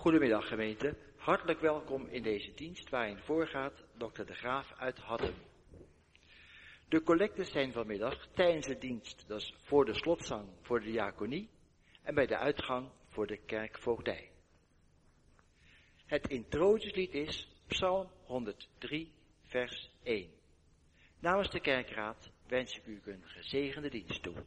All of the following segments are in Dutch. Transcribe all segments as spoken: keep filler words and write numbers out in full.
Goedemiddag gemeente, hartelijk welkom in deze dienst waarin voorgaat dokter De Graaf uit Hattem. De collectes zijn vanmiddag tijdens de dienst, dat is voor de slotzang voor de diaconie en bij de uitgang voor de kerkvoogdij. Het introductielied is Psalm honderddrie vers één. Namens de kerkraad wens ik u een gezegende dienst toe.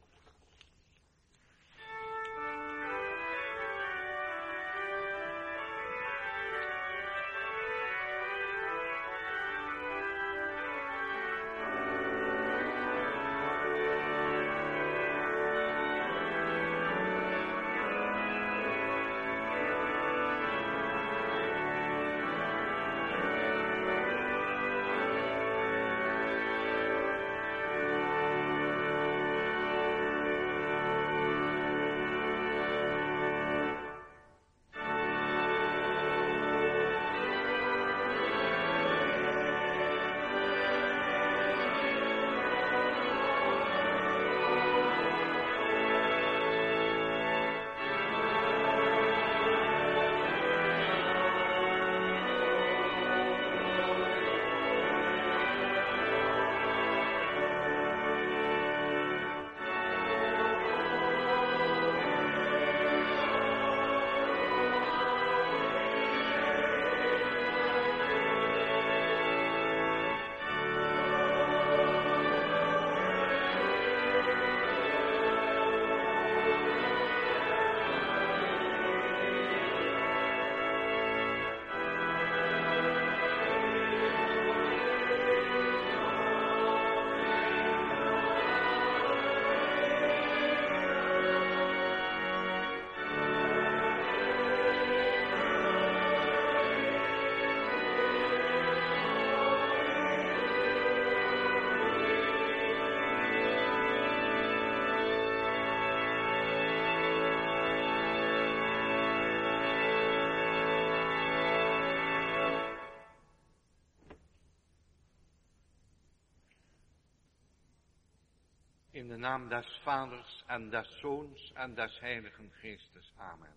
In de naam des Vaders en des Zoons en des Heiligen Geestes. Amen.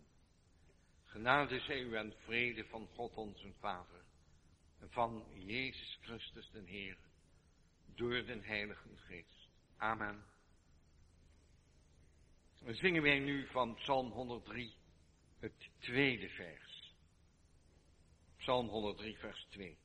Genade zij u en vrede van God onze Vader en van Jezus Christus den Heer, door den Heiligen Geest. Amen. Dan zingen wij nu van Psalm honderddrie, het tweede vers. Psalm honderddrie, vers twee.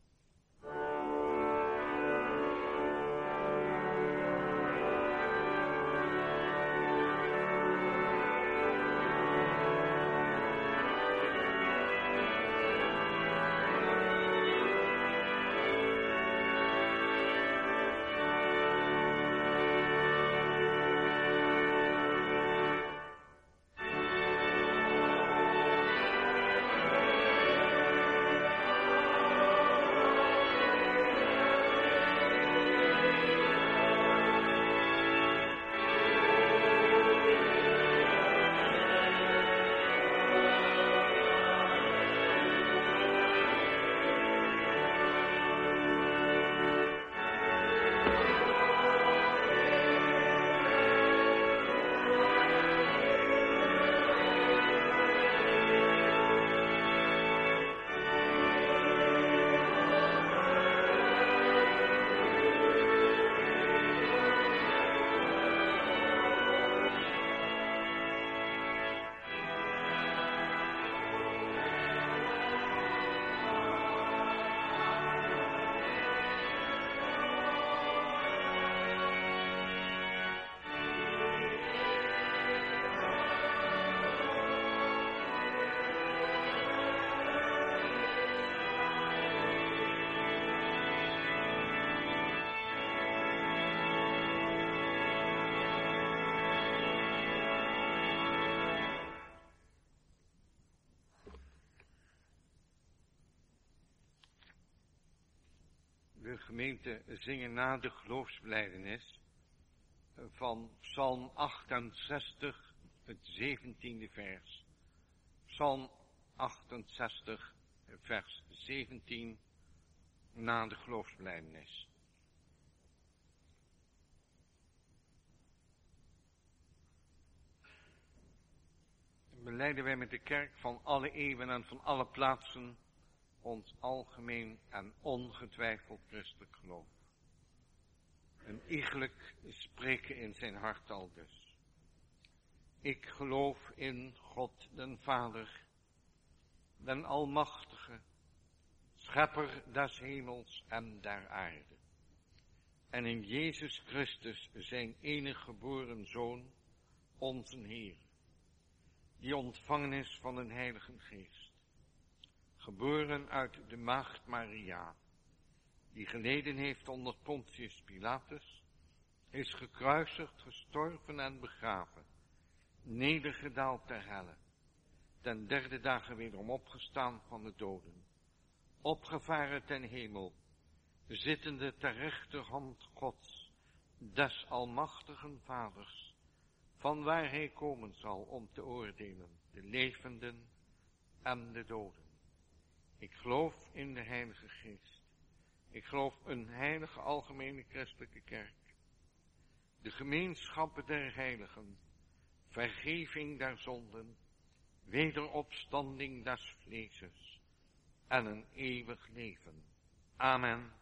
De gemeente zingen na de geloofsbelijdenis van Psalm achtenzestig, het zeventiende vers. Psalm achtenzestig, vers zeventien, na de geloofsbelijdenis. belijden wij met de kerk van alle eeuwen en van alle plaatsen ons algemeen en ongetwijfeld christelijk geloof. En iegelijk spreken in zijn hart al dus. Ik geloof in God den Vader, den Almachtige, Schepper des hemels en der aarde. En in Jezus Christus, zijn enig geboren Zoon, onze Heer, die ontvangen is van een Heilige Geest, geboren uit de maagd Maria, die geleden heeft onder Pontius Pilatus, is gekruisigd, gestorven en begraven, nedergedaald ter helle, ten derde dagen wederom opgestaan van de doden, opgevaren ten hemel, zittende ter rechterhand Gods, des almachtigen Vaders, van waar hij komen zal om te oordelen, de levenden en de doden. Ik geloof in de Heilige Geest. Ik geloof een heilige algemene christelijke kerk, de gemeenschappen der heiligen, vergeving der zonden, wederopstanding des vleeses en een eeuwig leven. Amen.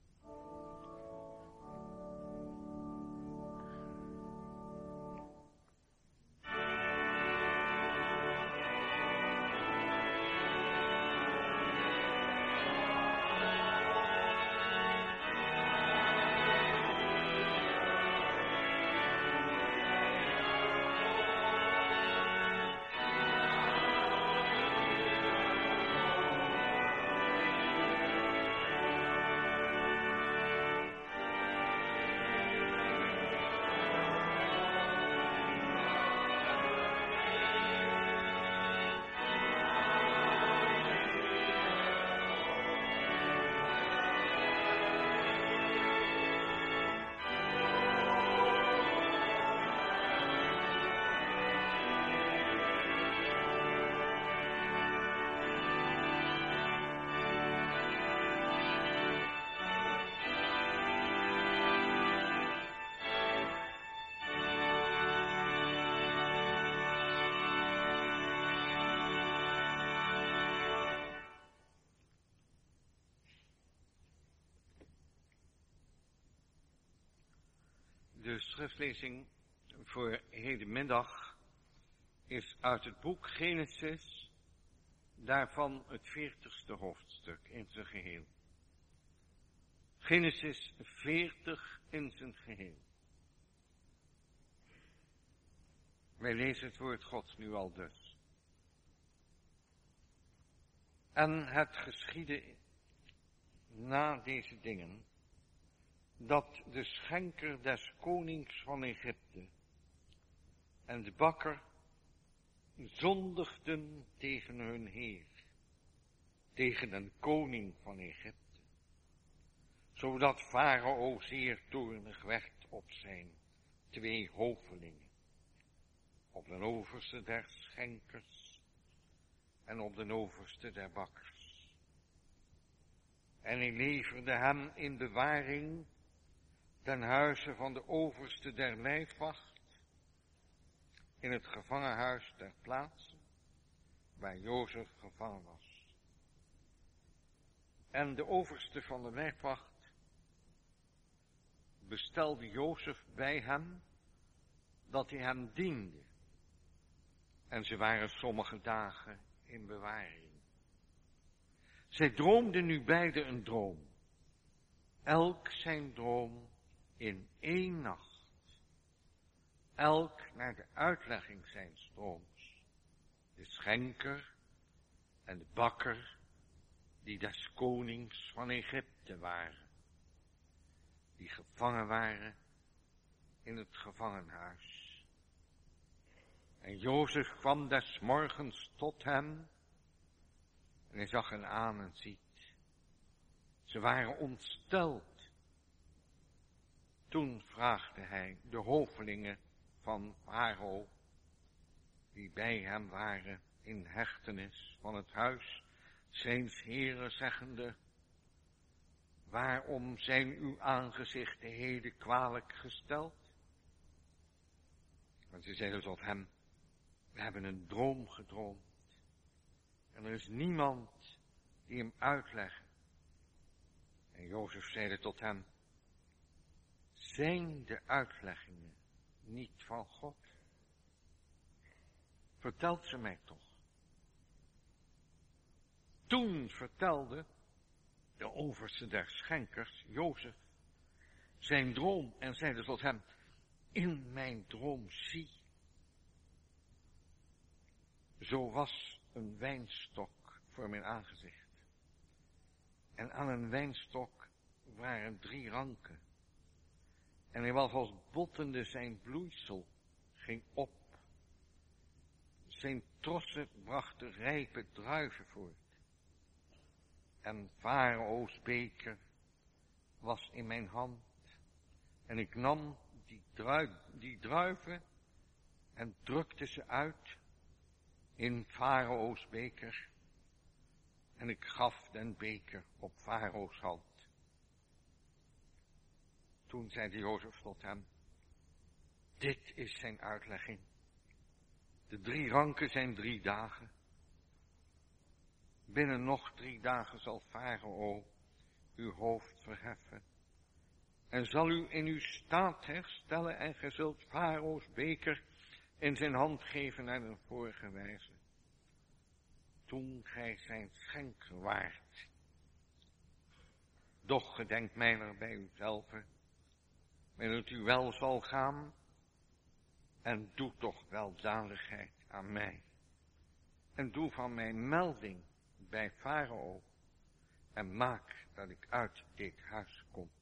De schriftlezing voor hedenmiddag is uit het boek Genesis, daarvan het veertigste hoofdstuk in zijn geheel. Genesis veertig in zijn geheel. Wij lezen het woord Gods nu al dus. En het geschiedde na deze dingen, dat de schenker des konings van Egypte en de bakker zondigden tegen hun heer, tegen een koning van Egypte, zodat Farao zeer toornig werd op zijn twee hovelingen, op de overste der schenkers en op de overste der bakkers. En hij leverde hem in bewaring ten huize van de overste der lijfwacht, in het gevangenhuis ter plaatse, waar Jozef gevangen was. En de overste van de lijfwacht bestelde Jozef bij hem, dat hij hem diende. En ze waren sommige dagen in bewaring. Zij droomden nu beide een droom, elk zijn droom in één nacht, elk naar de uitlegging zijns drooms, de schenker en de bakker, die des konings van Egypte waren, die gevangen waren in het gevangenhuis. En Jozef kwam des morgens tot hem, en hij zag hen aan en ziet, ze waren ontsteld. Toen vraagde hij de hovelingen van Farao, die bij hem waren in hechtenis van het huis zijns heren, zeggende, waarom zijn uw aangezichten heden kwalijk gesteld? En ze zeiden tot hem, We hebben een droom gedroomd. En er is niemand die hem uitlegt. En Jozef zeide tot hem, zijn de uitleggingen niet van God? Vertelt ze mij toch. Toen vertelde de overste der schenkers, Jozef, zijn droom en zeide tot hem, in mijn droom zie. Zo was een wijnstok voor mijn aangezicht. En aan een wijnstok waren drie ranken. En hij was als bottende zijn bloeisel, ging op. Zijn trossen brachten rijpe druiven voort. En Farao's beker was in mijn hand. En ik nam die, drui, die druiven en drukte ze uit in Farao's beker. En ik gaf den beker op Farao's hand. Toen zei Jozef tot hem, dit is zijn uitlegging. De drie ranken zijn drie dagen. Binnen nog drie dagen zal Farao uw hoofd verheffen. En zal u in uw staat herstellen en ge zult Farao's beker in zijn hand geven naar een vorige wijze. Toen gij zijn schenker waart. Doch gedenk mijner bij uzelf, en het u wel zal gaan, en doe toch weldadigheid aan mij. En doe van mij melding bij Farao, en maak dat ik uit dit huis kom.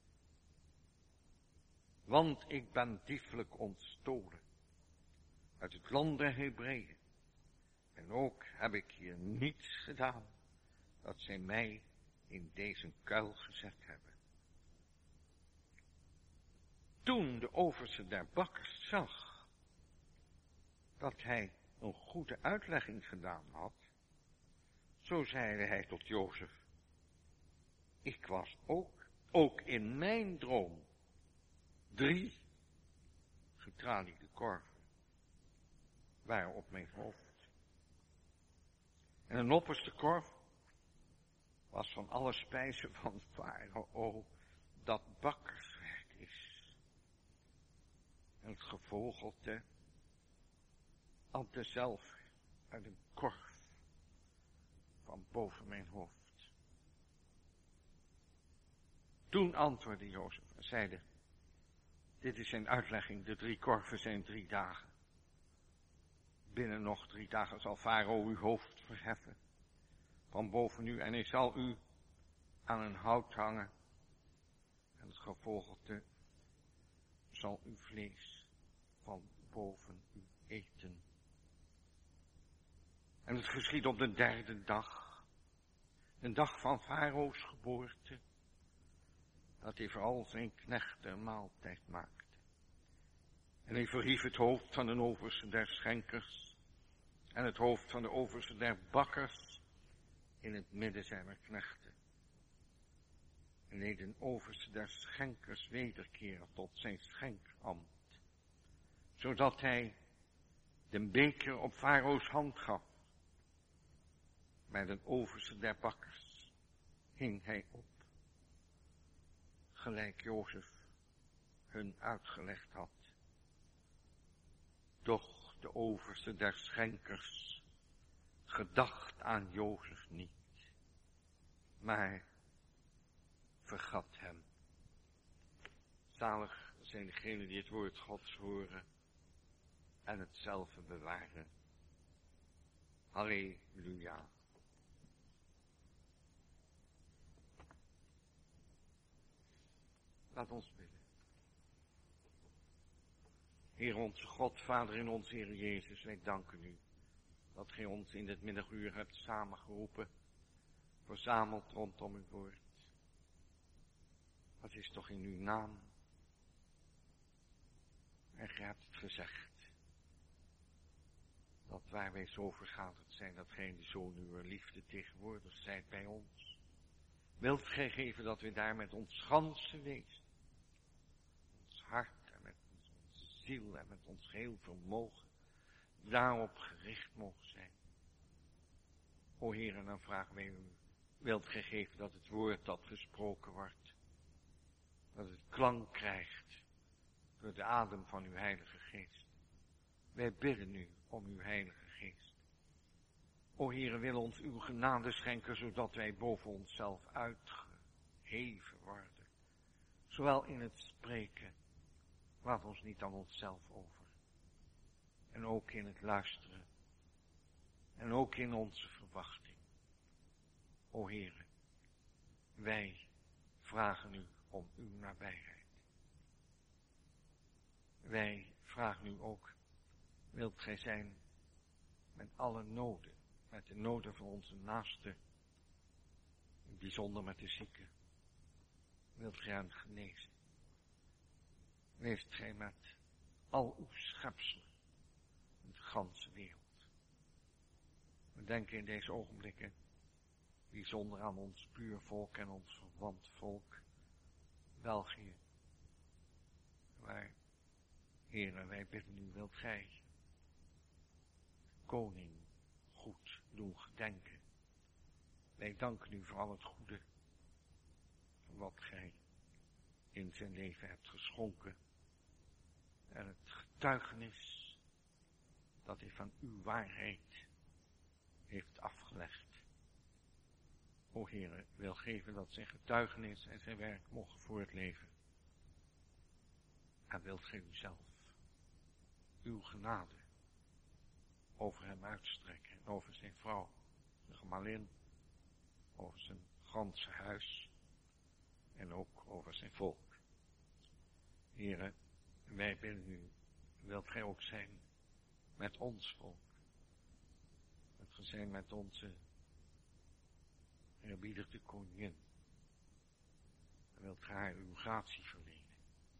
Want ik ben diefelijk ontstolen uit het land der Hebreeën. En ook heb ik hier niets gedaan dat zij mij in deze kuil gezet hebben. Toen de overste der bakkers zag dat hij een goede uitlegging gedaan had, zo zeide hij tot Jozef, ik was ook, ook in mijn droom, drie getraliede korven waren op mijn hoofd. En een opperste korf was van alle spijzen van Farao dat bakkerswerk is. En het gevogelte at dezelfde uit een korf van boven mijn hoofd. Toen antwoordde Jozef en zeide, dit is zijn uitlegging, de drie korven zijn drie dagen. Binnen nog drie dagen zal Farao uw hoofd verheffen van boven u en hij zal u aan een hout hangen en het gevogelte zal uw vlees van boven u eten. En het geschiet op de derde dag, een dag van Farao's geboorte, dat hij voor al zijn knechten een maaltijd maakte. En hij verhief het hoofd van de overste der schenkers en het hoofd van de overste der bakkers in het midden zijner knechten. En deed de overste der schenkers wederkeren tot zijn schenkambt, zodat hij de beker op Farao's hand gaf. Bij de overste der bakkers hing hij op, gelijk Jozef hun uitgelegd had. Doch de overste der schenkers gedacht aan Jozef niet, maar vergat hem. Zalig zijn degenen die het woord Gods horen en hetzelfde bewaren. Halleluja. Laat ons bidden. Heer onze God, Vader in onze Heer Jezus, wij danken u dat gij ons in dit middaguur hebt samengeroepen, verzameld rondom uw woord. Het is toch in uw naam. En gij hebt het gezegd, dat waar wij zo vergaderd zijn, dat gij in de zoon uw liefde tegenwoordig zijt bij ons. Wilt gij geven dat we daar met ons ganse wezen, ons hart en met ons ziel en met ons geheel vermogen, daarop gericht mogen zijn. O Heer, en dan vragen wij u, wilt gij geven dat het woord dat gesproken wordt, dat het klank krijgt door de adem van uw Heilige Geest. Wij bidden u om uw Heilige Geest. O Heer, wil ons uw genade schenken, zodat wij boven onszelf uitgeheven worden. Zowel in het spreken, laat ons niet aan onszelf over. En ook in het luisteren. En ook in onze verwachting. O Heer, wij vragen u om uw nabijheid. Wij vragen u ook, wilt gij zijn met alle noden, met de noden van onze naasten, in het bijzonder met de zieken. Wilt gij hen genezen? Weest gij met al uw schepselen in de ganse wereld. We denken in deze ogenblikken bijzonder aan ons buurvolk en ons verwant volk, België. Waar, Heere, wij bidden u, wilt gij koning goed doen gedenken. Wij danken u voor al het goede wat gij in zijn leven hebt geschonken. En het getuigenis dat hij van uw waarheid heeft afgelegd. O Heere, wil geven dat zijn getuigenis en zijn werk mogen voortleven. En wilt gij u zelf, uw genade, over hem uitstrekken. En over zijn vrouw, de gemalin, over zijn ganse huis. En ook over zijn volk. Heere, wij bidden u, wilt gij ook zijn met ons volk. Wilt gij zijn met onze eerbiedige koningin. En wilt gij haar uw gratie verlenen.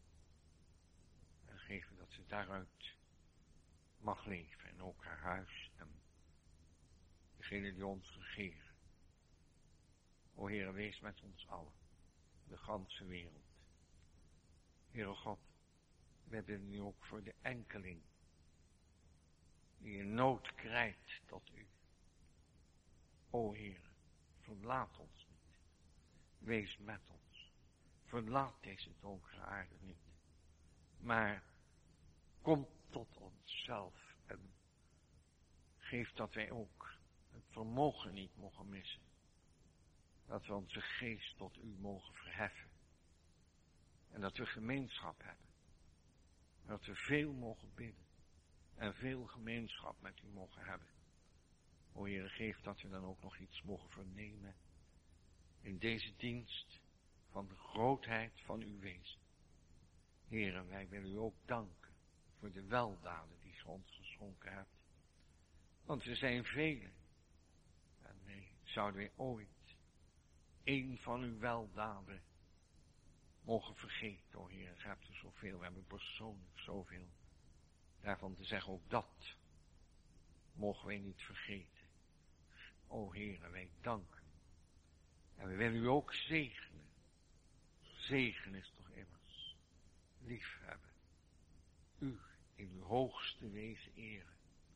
En geven dat ze daaruit mag leven. En ook haar huis en degene die ons regeren. O Heere, wees met ons allen. De ganse wereld. Heere God, wij bidden u ook voor de enkeling die in nood krijgt tot u. O Heere, verlaat ons niet. Wees met ons. Verlaat deze donkere aarde niet. Maar kom tot onszelf en geef dat wij ook het vermogen niet mogen missen. Dat we onze geest tot u mogen verheffen. En dat we gemeenschap hebben. Dat we veel mogen bidden. En veel gemeenschap met u mogen hebben. O Heere, geef dat we dan ook nog iets mogen vernemen. In deze dienst van de grootheid van uw wezen. Heere, wij willen u ook danken voor de weldaden die ge ons geschonken hebt. Want er zijn vele. En nee, zouden wij ooit een van uw weldaden mogen vergeten, o Heer, gij hebt er zoveel, we hebben persoonlijk zoveel. Daarvan te zeggen, ook dat mogen wij niet vergeten. O Heer, wij danken. En we willen u ook zegenen. Zegen is toch immers liefhebben. U in uw hoogste wezen eren.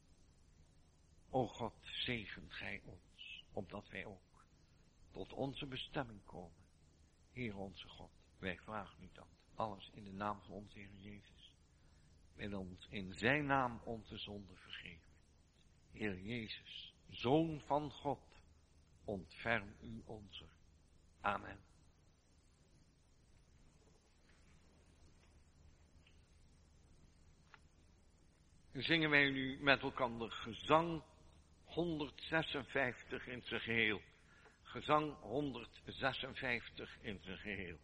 O God, zegent gij ons, opdat wij ook tot onze bestemming komen. Heer onze God, wij vragen u dat. Alles in de naam van onze Heer Jezus. Wil ons in zijn naam onze zonde vergeven. Heer Jezus, Zoon van God, ontferm u onze. Amen. Dan zingen wij nu met elkaar gezang honderdzesenvijftig in zijn geheel. Gezang honderdzesenvijftig in zijn geheel.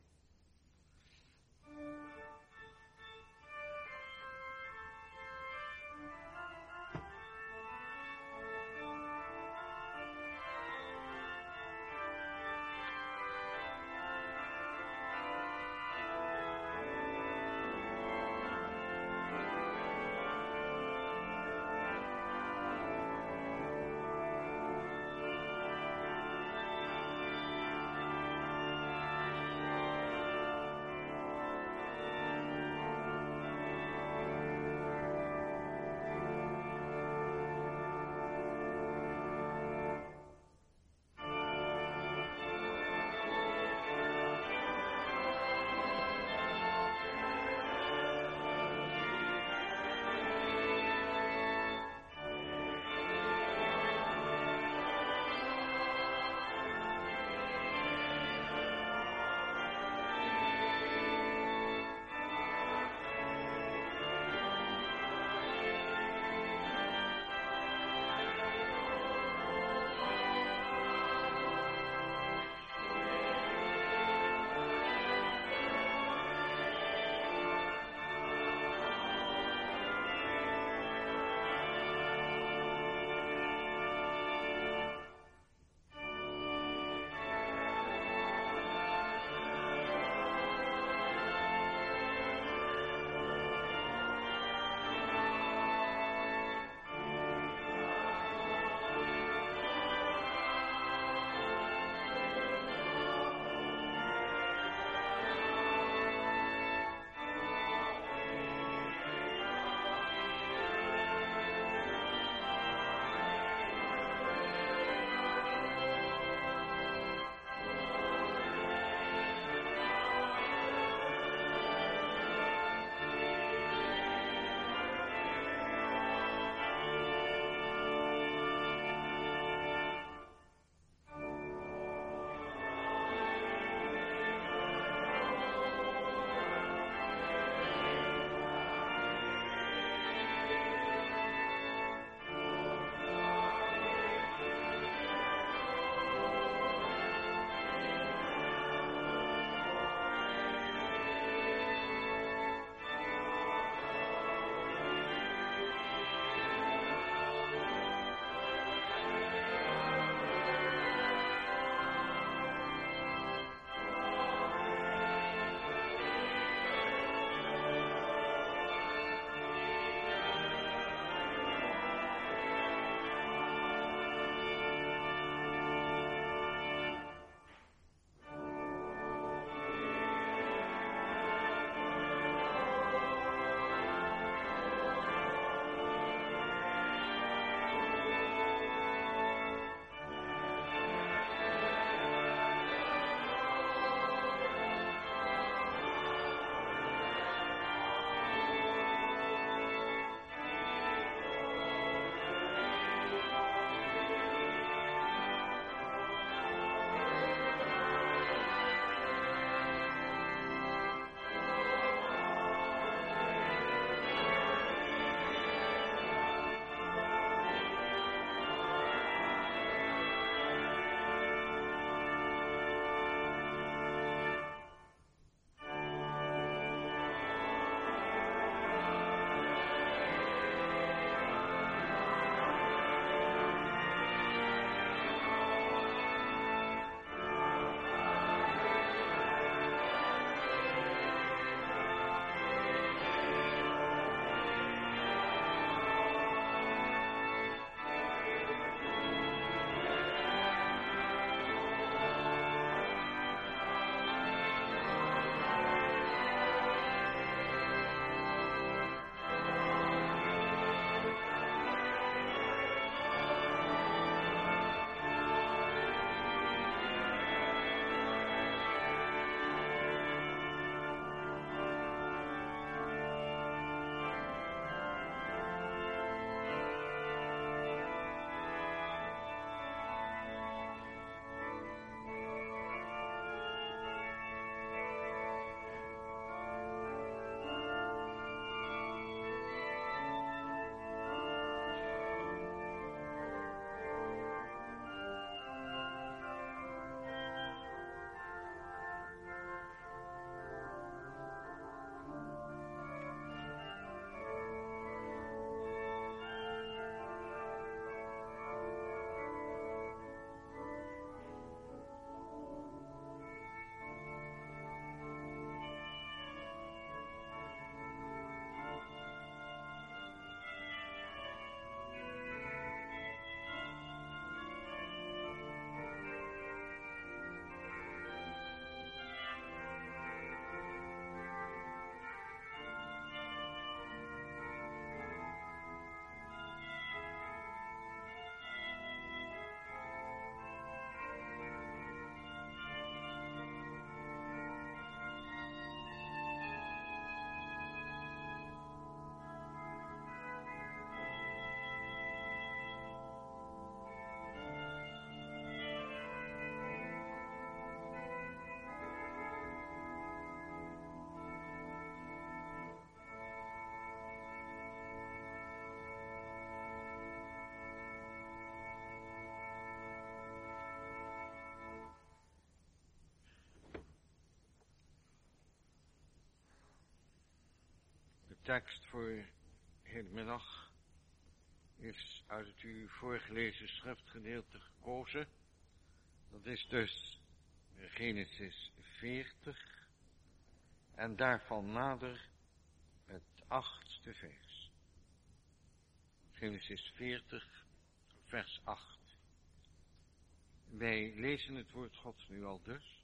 tekst voor hedendmiddag is uit het u voorgelezen schriftgedeelte gekozen. Dat is dus Genesis veertig en daarvan nader het achtste vers. Genesis veertig, vers acht. Wij lezen het woord Gods nu al dus.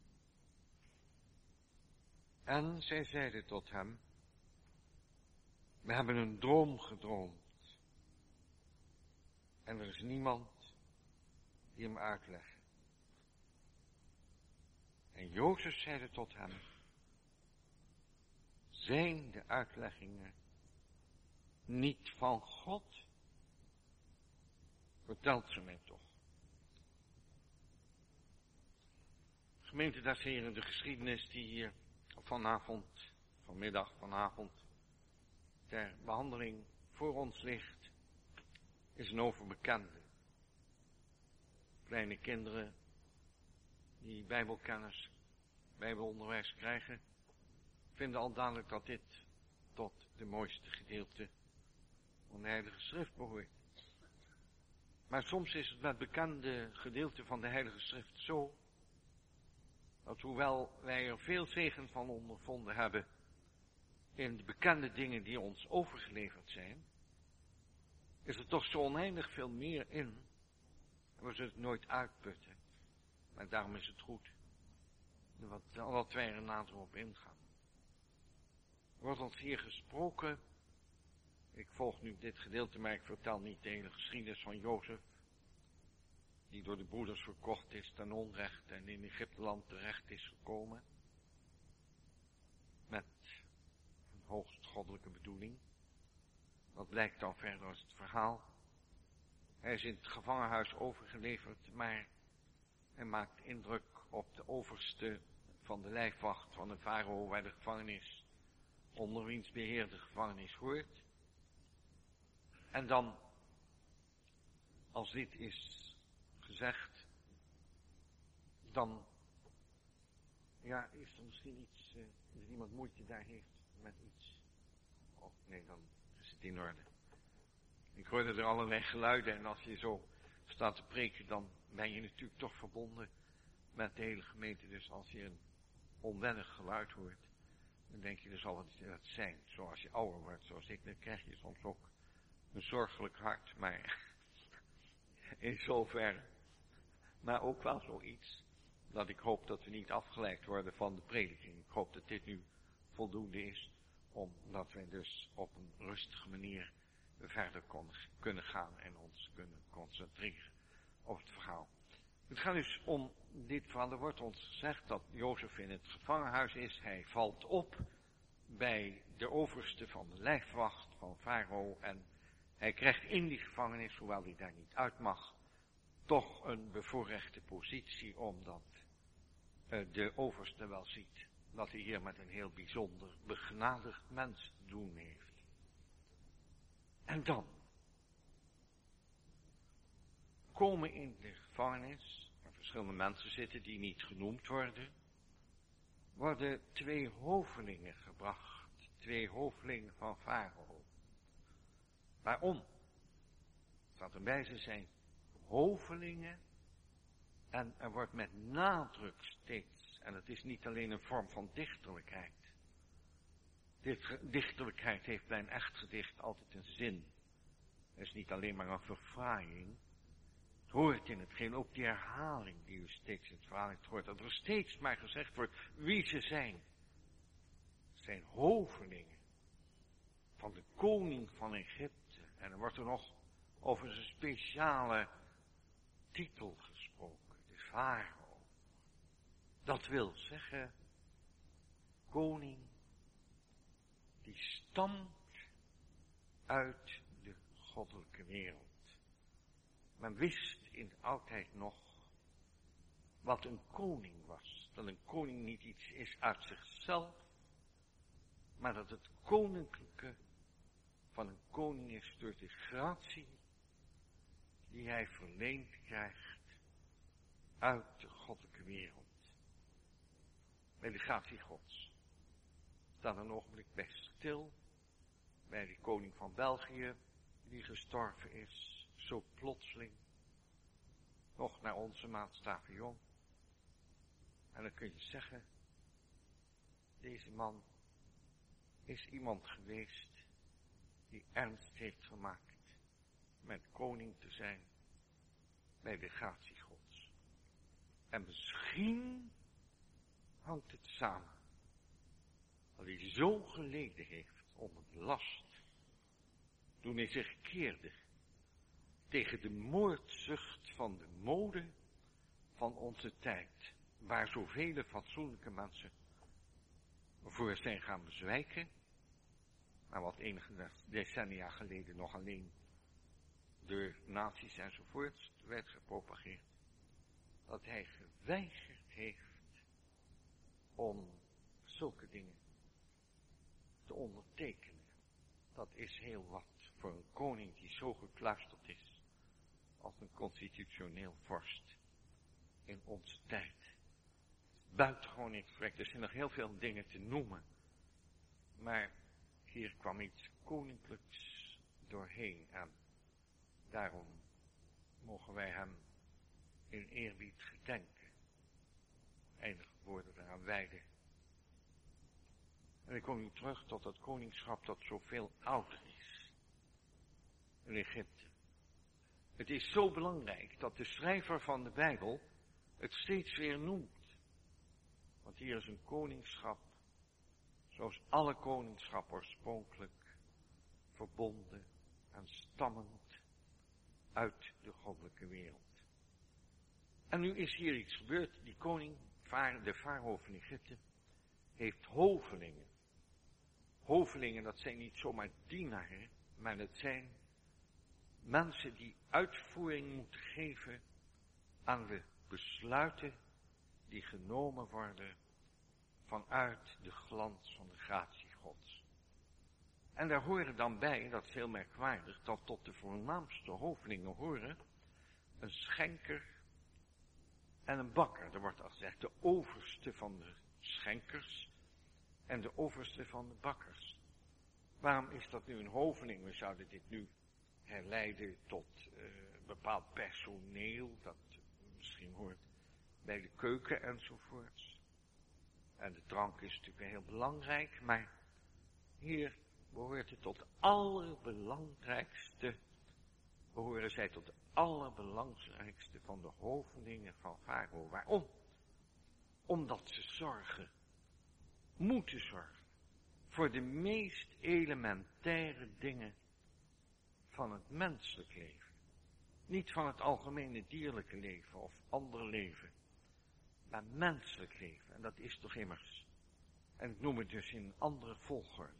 En zij zeiden tot hem: we hebben een droom gedroomd. En er is niemand die hem uitlegt. En Jozef zeide tot hem: zijn de uitleggingen niet van God? Vertelt ze mij toch. Gemeente des Heren, de geschiedenis die hier vanavond, vanmiddag, vanavond ter behandeling voor ons ligt, is een overbekende. Kleine kinderen die bijbelkennis, bijbelonderwijs krijgen, vinden al dadelijk dat dit tot de mooiste gedeelte van de Heilige Schrift behoort. Maar soms is het met bekende gedeelten van de Heilige Schrift zo, dat hoewel wij er veel zegen van ondervonden hebben in de bekende dingen die ons overgeleverd zijn, is er toch zo oneindig veel meer in. En we zullen het nooit uitputten. Maar daarom is het goed dat, dat wij er nader op ingaan. Er wordt ons hier gesproken. Ik volg nu dit gedeelte, maar ik vertel niet de hele geschiedenis van Jozef, die door de broeders verkocht is ten onrechte en in Egypteland terecht is gekomen. Met een hoogst goddelijke bedoeling. Dat blijkt dan verder als het verhaal. Hij is in het gevangenhuis overgeleverd, maar hij maakt indruk op de overste van de lijfwacht van de farao waar de gevangenis, onder wiens beheer de gevangenis hoort. En dan, als dit is gezegd, dan, ja, is er misschien iets, uh, dat iemand moeite daar heeft met iets. Oh, nee, dan is het in orde. Ik hoorde er allerlei geluiden en als je zo staat te preken, dan ben je natuurlijk toch verbonden met de hele gemeente. Dus als je een onwennig geluid hoort, dan denk je, er zal wat het zijn. Zoals je ouder wordt, zoals ik, dan krijg je soms ook een zorgelijk hart. Maar in zoverre. Maar ook wel zoiets dat ik hoop dat we niet afgeleid worden van de prediking. Ik hoop dat dit nu voldoende is, omdat wij dus op een rustige manier verder kon, kunnen gaan en ons kunnen concentreren op het verhaal. Het gaat dus om dit verhaal. Er wordt ons gezegd dat Jozef in het gevangenhuis is. Hij valt op bij de overste van de lijfwacht van farao en hij krijgt in die gevangenis, hoewel hij daar niet uit mag, toch een bevoorrechte positie, omdat uh, de overste wel ziet dat hij hier met een heel bijzonder begenadigd mens te doen heeft. En dan komen in de gevangenis, waar verschillende mensen zitten die niet genoemd worden, worden twee hovelingen gebracht, twee hovelingen van farao. Waarom? Dat erbij ze zijn hovelingen en er wordt met nadruk steeds, en het is niet alleen een vorm van dichterlijkheid. Dit dichterlijkheid heeft bij een echt gedicht altijd een zin. Het is niet alleen maar een verfraaiing. Het hoort in het geheel ook die herhaling die u steeds in het verhaal heeft gehoord. Dat er steeds maar gezegd wordt wie ze zijn. Het zijn hovelingen van de koning van Egypte. En er wordt er nog over zijn speciale titel gesproken. De farao. Dat wil zeggen, koning die stamt uit de goddelijke wereld. Men wist in de oudheid nog wat een koning was. Dat een koning niet iets is uit zichzelf, maar dat het koninklijke van een koning is door de gratie die hij verleend krijgt uit de goddelijke wereld. Bij de gratie Gods. Sta een ogenblik bij stil bij de koning van België, die gestorven is, zo plotseling, nog naar onze maatstaven jong. En dan kun je zeggen, deze man is iemand geweest die ernst heeft gemaakt met koning te zijn bij de gratie Gods. En misschien hangt het samen dat hij zo geleden heeft onder de last toen hij zich keerde tegen de moordzucht van de mode van onze tijd, waar zoveel fatsoenlijke mensen voor zijn gaan bezwijken, maar wat enige decennia geleden nog alleen door nazi's enzovoorts werd gepropageerd, dat hij geweigerd heeft om zulke dingen te ondertekenen. Dat is heel wat voor een koning die zo gekluisterd is als een constitutioneel vorst in onze tijd. Buitengewoon incorrect. Er zijn nog heel veel dingen te noemen, maar hier kwam iets koninklijks doorheen en daarom mogen wij hem in eerbied gedenken. Enige woorden eraan wijden. En ik kom nu terug tot dat koningschap dat zoveel ouder is. In Egypte. Het is zo belangrijk dat de schrijver van de Bijbel het steeds weer noemt. Want hier is een koningschap, zoals alle koningschappen oorspronkelijk, verbonden en stammend uit de goddelijke wereld. En nu is hier iets gebeurd. Die koning, de farao van Egypte, heeft hovelingen. Hovelingen, dat zijn niet zomaar dienaren, maar dat zijn mensen die uitvoering moeten geven aan de besluiten die genomen worden vanuit de glans van de gratie Gods. En daar horen dan bij, dat is heel merkwaardig, dat tot de voornaamste hovelingen horen een schenker en een bakker. Er wordt al gezegd, de overste van de schenkers en de overste van de bakkers. Waarom is dat nu een hoveling? We zouden dit nu herleiden tot uh, bepaald personeel, dat misschien hoort bij de keuken enzovoorts. En de drank is natuurlijk heel belangrijk, maar hier behoort het tot de allerbelangrijkste, behoren zij tot de allerbelangrijkste van de hovelingen van Farao. Waarom? Omdat ze zorgen, moeten zorgen, voor de meest elementaire dingen van het menselijk leven. Niet van het algemene dierlijke leven of ander leven, maar menselijk leven. En dat is toch immers, en ik noem het dus in een andere volgorde,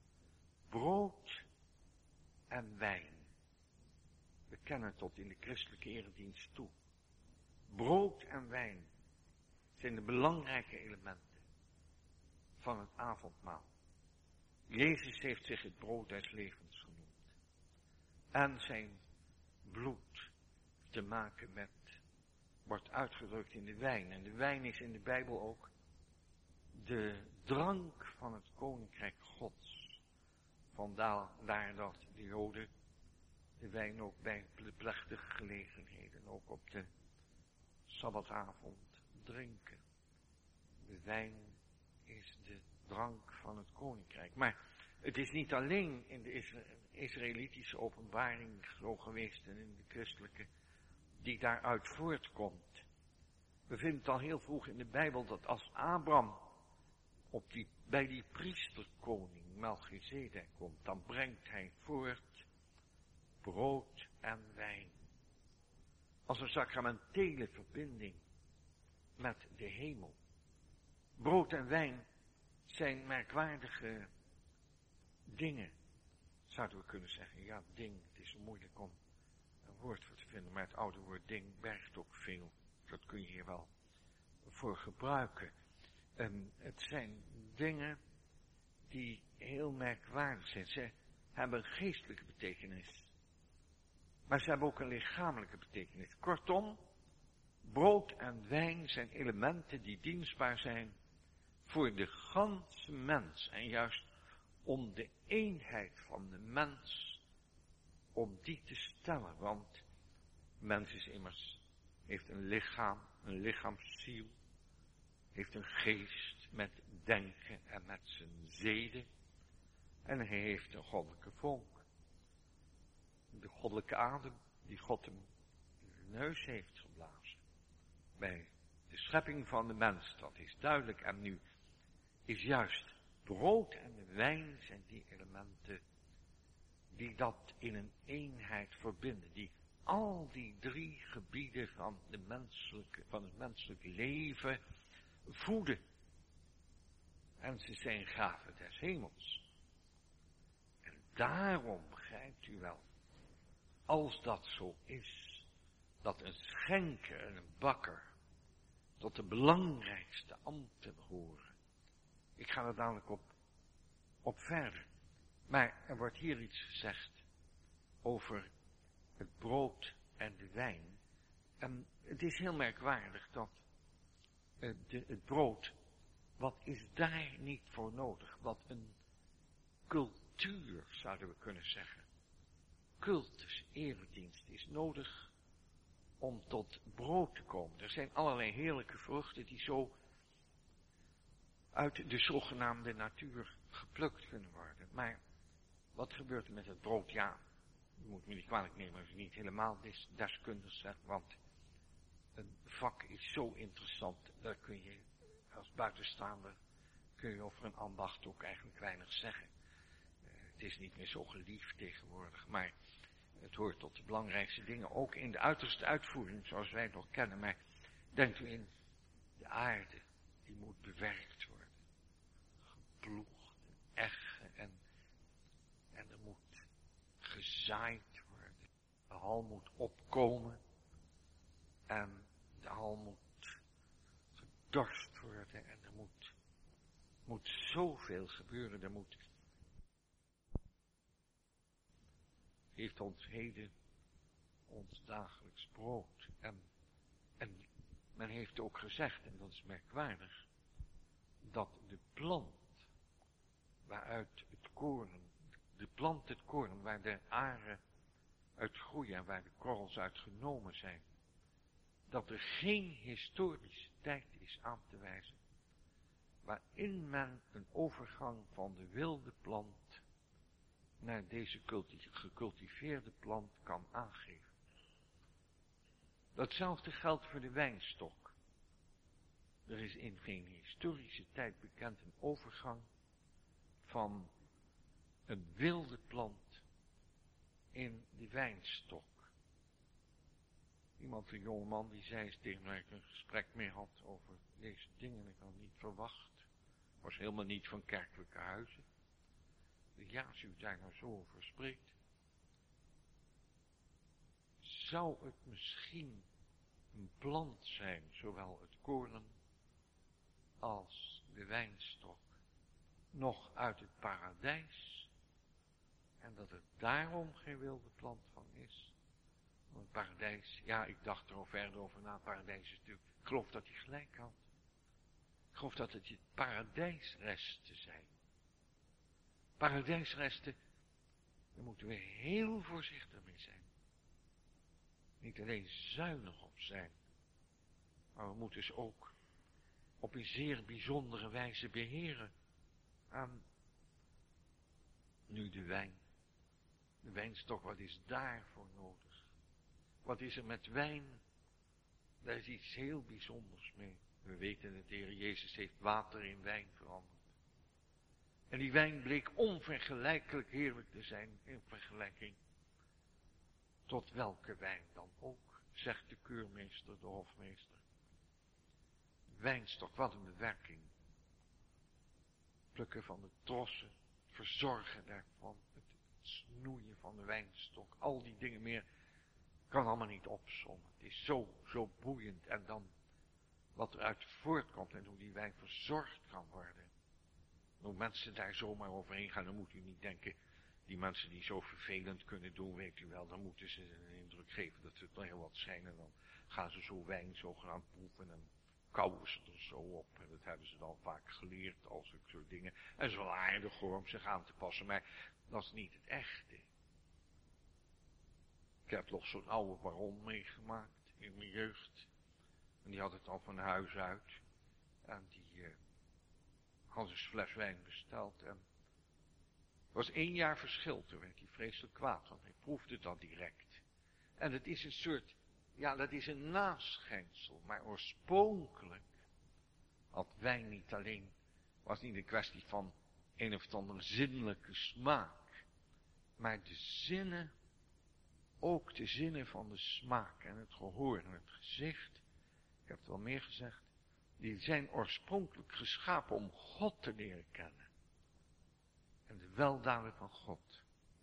brood en wijn. We kennen het tot in de christelijke eredienst toe. Brood en wijn zijn de belangrijke elementen van het avondmaal. Jezus heeft zich het brood des levens genoemd. En zijn bloed te maken met, wordt uitgedrukt in de wijn. En de wijn is in de Bijbel ook de drank van het koninkrijk Gods. Vandaar dat de Joden de wijn ook bij de plechtige gelegenheden, ook op de Sabbatavond drinken. De wijn is de drank van het koninkrijk. Maar het is niet alleen in de Israëlitische openbaring zo geweest en in de christelijke die daaruit voortkomt. We vinden het al heel vroeg in de Bijbel dat als Abraham op die, bij die priesterkoning Melchizedek komt, dan brengt hij voort brood en wijn. Als een sacramentele verbinding met de hemel. Brood en wijn zijn merkwaardige dingen, zouden we kunnen zeggen. Ja, ding, het is zo moeilijk om een woord voor te vinden, maar het oude woord ding bergt ook veel. Dat kun je hier wel voor gebruiken. En het zijn dingen die heel merkwaardig zijn. Ze hebben een geestelijke betekenis. Maar ze hebben ook een lichamelijke betekenis. Kortom, brood en wijn zijn elementen die dienstbaar zijn voor de ganse mens. En juist om de eenheid van de mens, om die te stellen. Want mens is immers, heeft een lichaam, een lichaamsziel, heeft een geest met denken en met zijn zeden. En hij heeft een goddelijke vonk. De goddelijke adem die God hem in de neus heeft geblazen. Bij de schepping van de mens, dat is duidelijk. En nu is juist brood en de wijn zijn die elementen die dat in een eenheid verbinden. Die al die drie gebieden van, de menselijke, van het menselijk leven voeden. En ze zijn gaven des hemels. En daarom begrijpt u wel, als dat zo is, dat een schenker en een bakker tot de belangrijkste ambten behoren. Ik ga er dadelijk op, op verder. Maar er wordt hier iets gezegd over het brood en de wijn. En het is heel merkwaardig dat uh, de, het brood, wat is daar niet voor nodig? Wat een cultuur, zouden we kunnen zeggen. Cultus, eredienst is nodig om tot brood te komen. Er zijn allerlei heerlijke vruchten die zo uit de zogenaamde natuur geplukt kunnen worden. Maar wat gebeurt er met het brood? Ja, u moet me niet kwalijk nemen als u niet helemaal des, deskundig zegt, want een vak is zo interessant, daar kun je als buitenstaander, kun je over een ambacht ook eigenlijk weinig zeggen. Uh, het is niet meer zo geliefd tegenwoordig, maar het hoort tot de belangrijkste dingen, ook in de uiterste uitvoering, zoals wij het nog kennen. Maar denkt u in de aarde, die moet bewerkt worden, geploegd en eggen en, en er moet gezaaid worden. De hal moet opkomen en de hal moet gedorst worden en er moet, moet zoveel gebeuren. Er moet, heeft ons heden ons dagelijks brood. En, en men heeft ook gezegd, en dat is merkwaardig, dat de plant waaruit het koren, de plant het koren, waar de aren uit groeien en waar de korrels uit genomen zijn, dat er geen historische tijd is aan te wijzen, waarin men een overgang van de wilde plant naar deze gecultiveerde plant kan aangeven. Datzelfde geldt voor de wijnstok. Er is in geen historische tijd bekend een overgang van een wilde plant in de wijnstok. Iemand, een jongeman, die zei eens tegen mij, ik een gesprek mee had over deze dingen, ik had niet verwacht. Was helemaal niet van kerkelijke huizen. Ja, als u daar nou zo over spreekt, zou het misschien een plant zijn, zowel het koren als de wijnstok, nog uit het paradijs, en dat het daarom geen wilde plant van is. Want het paradijs, ja, ik dacht er al verder over na, het paradijs is natuurlijk, ik geloof dat hij gelijk had. Ik geloof dat het het paradijsresten zijn. Paradijsresten, daar moeten we heel voorzichtig mee zijn. Niet alleen zuinig op zijn, maar we moeten ze ook op een zeer bijzondere wijze beheren. Aan nu de wijn. De wijnstok, wat is daarvoor nodig? Wat is er met wijn? Daar is iets heel bijzonders mee. We weten dat de Heer Jezus heeft water in wijn veranderd. En die wijn bleek onvergelijkelijk heerlijk te zijn in vergelijking tot welke wijn dan ook, zegt de keurmeester, de hofmeester. Wijnstok, wat een bewerking. Plukken van de trossen, verzorgen daarvan, het snoeien van de wijnstok, al die dingen meer, kan allemaal niet opsommen. Het is zo, zo boeiend. En dan wat eruit voortkomt en hoe die wijn verzorgd kan worden. Hoe mensen daar zomaar overheen gaan, dan moet u niet denken, die mensen die zo vervelend kunnen doen, weet u wel, dan moeten ze een indruk geven dat ze het wel heel wat zijn en dan gaan ze zo wijn zogenaamd proeven en kauwen ze er zo op. En dat hebben ze dan vaak geleerd als ik soort dingen. En het is wel aardig hoor om zich aan te passen, maar dat is niet het echte. Ik heb nog zo'n oude baron meegemaakt in mijn jeugd. En die had het al van huis uit. En die uh, had dus een fles wijn besteld. En er was één jaar verschil. Toen werd hij vreselijk kwaad, want hij proefde dat direct. En het is een soort, ja dat is een naschijnsel. Maar oorspronkelijk had wijn niet alleen, was niet een kwestie van een of andere zinnelijke smaak. Maar de zinnen, ook de zinnen van de smaak en het gehoor en het gezicht. Ik heb het wel meer gezegd. Die zijn oorspronkelijk geschapen om God te leren kennen. En de weldaden van God.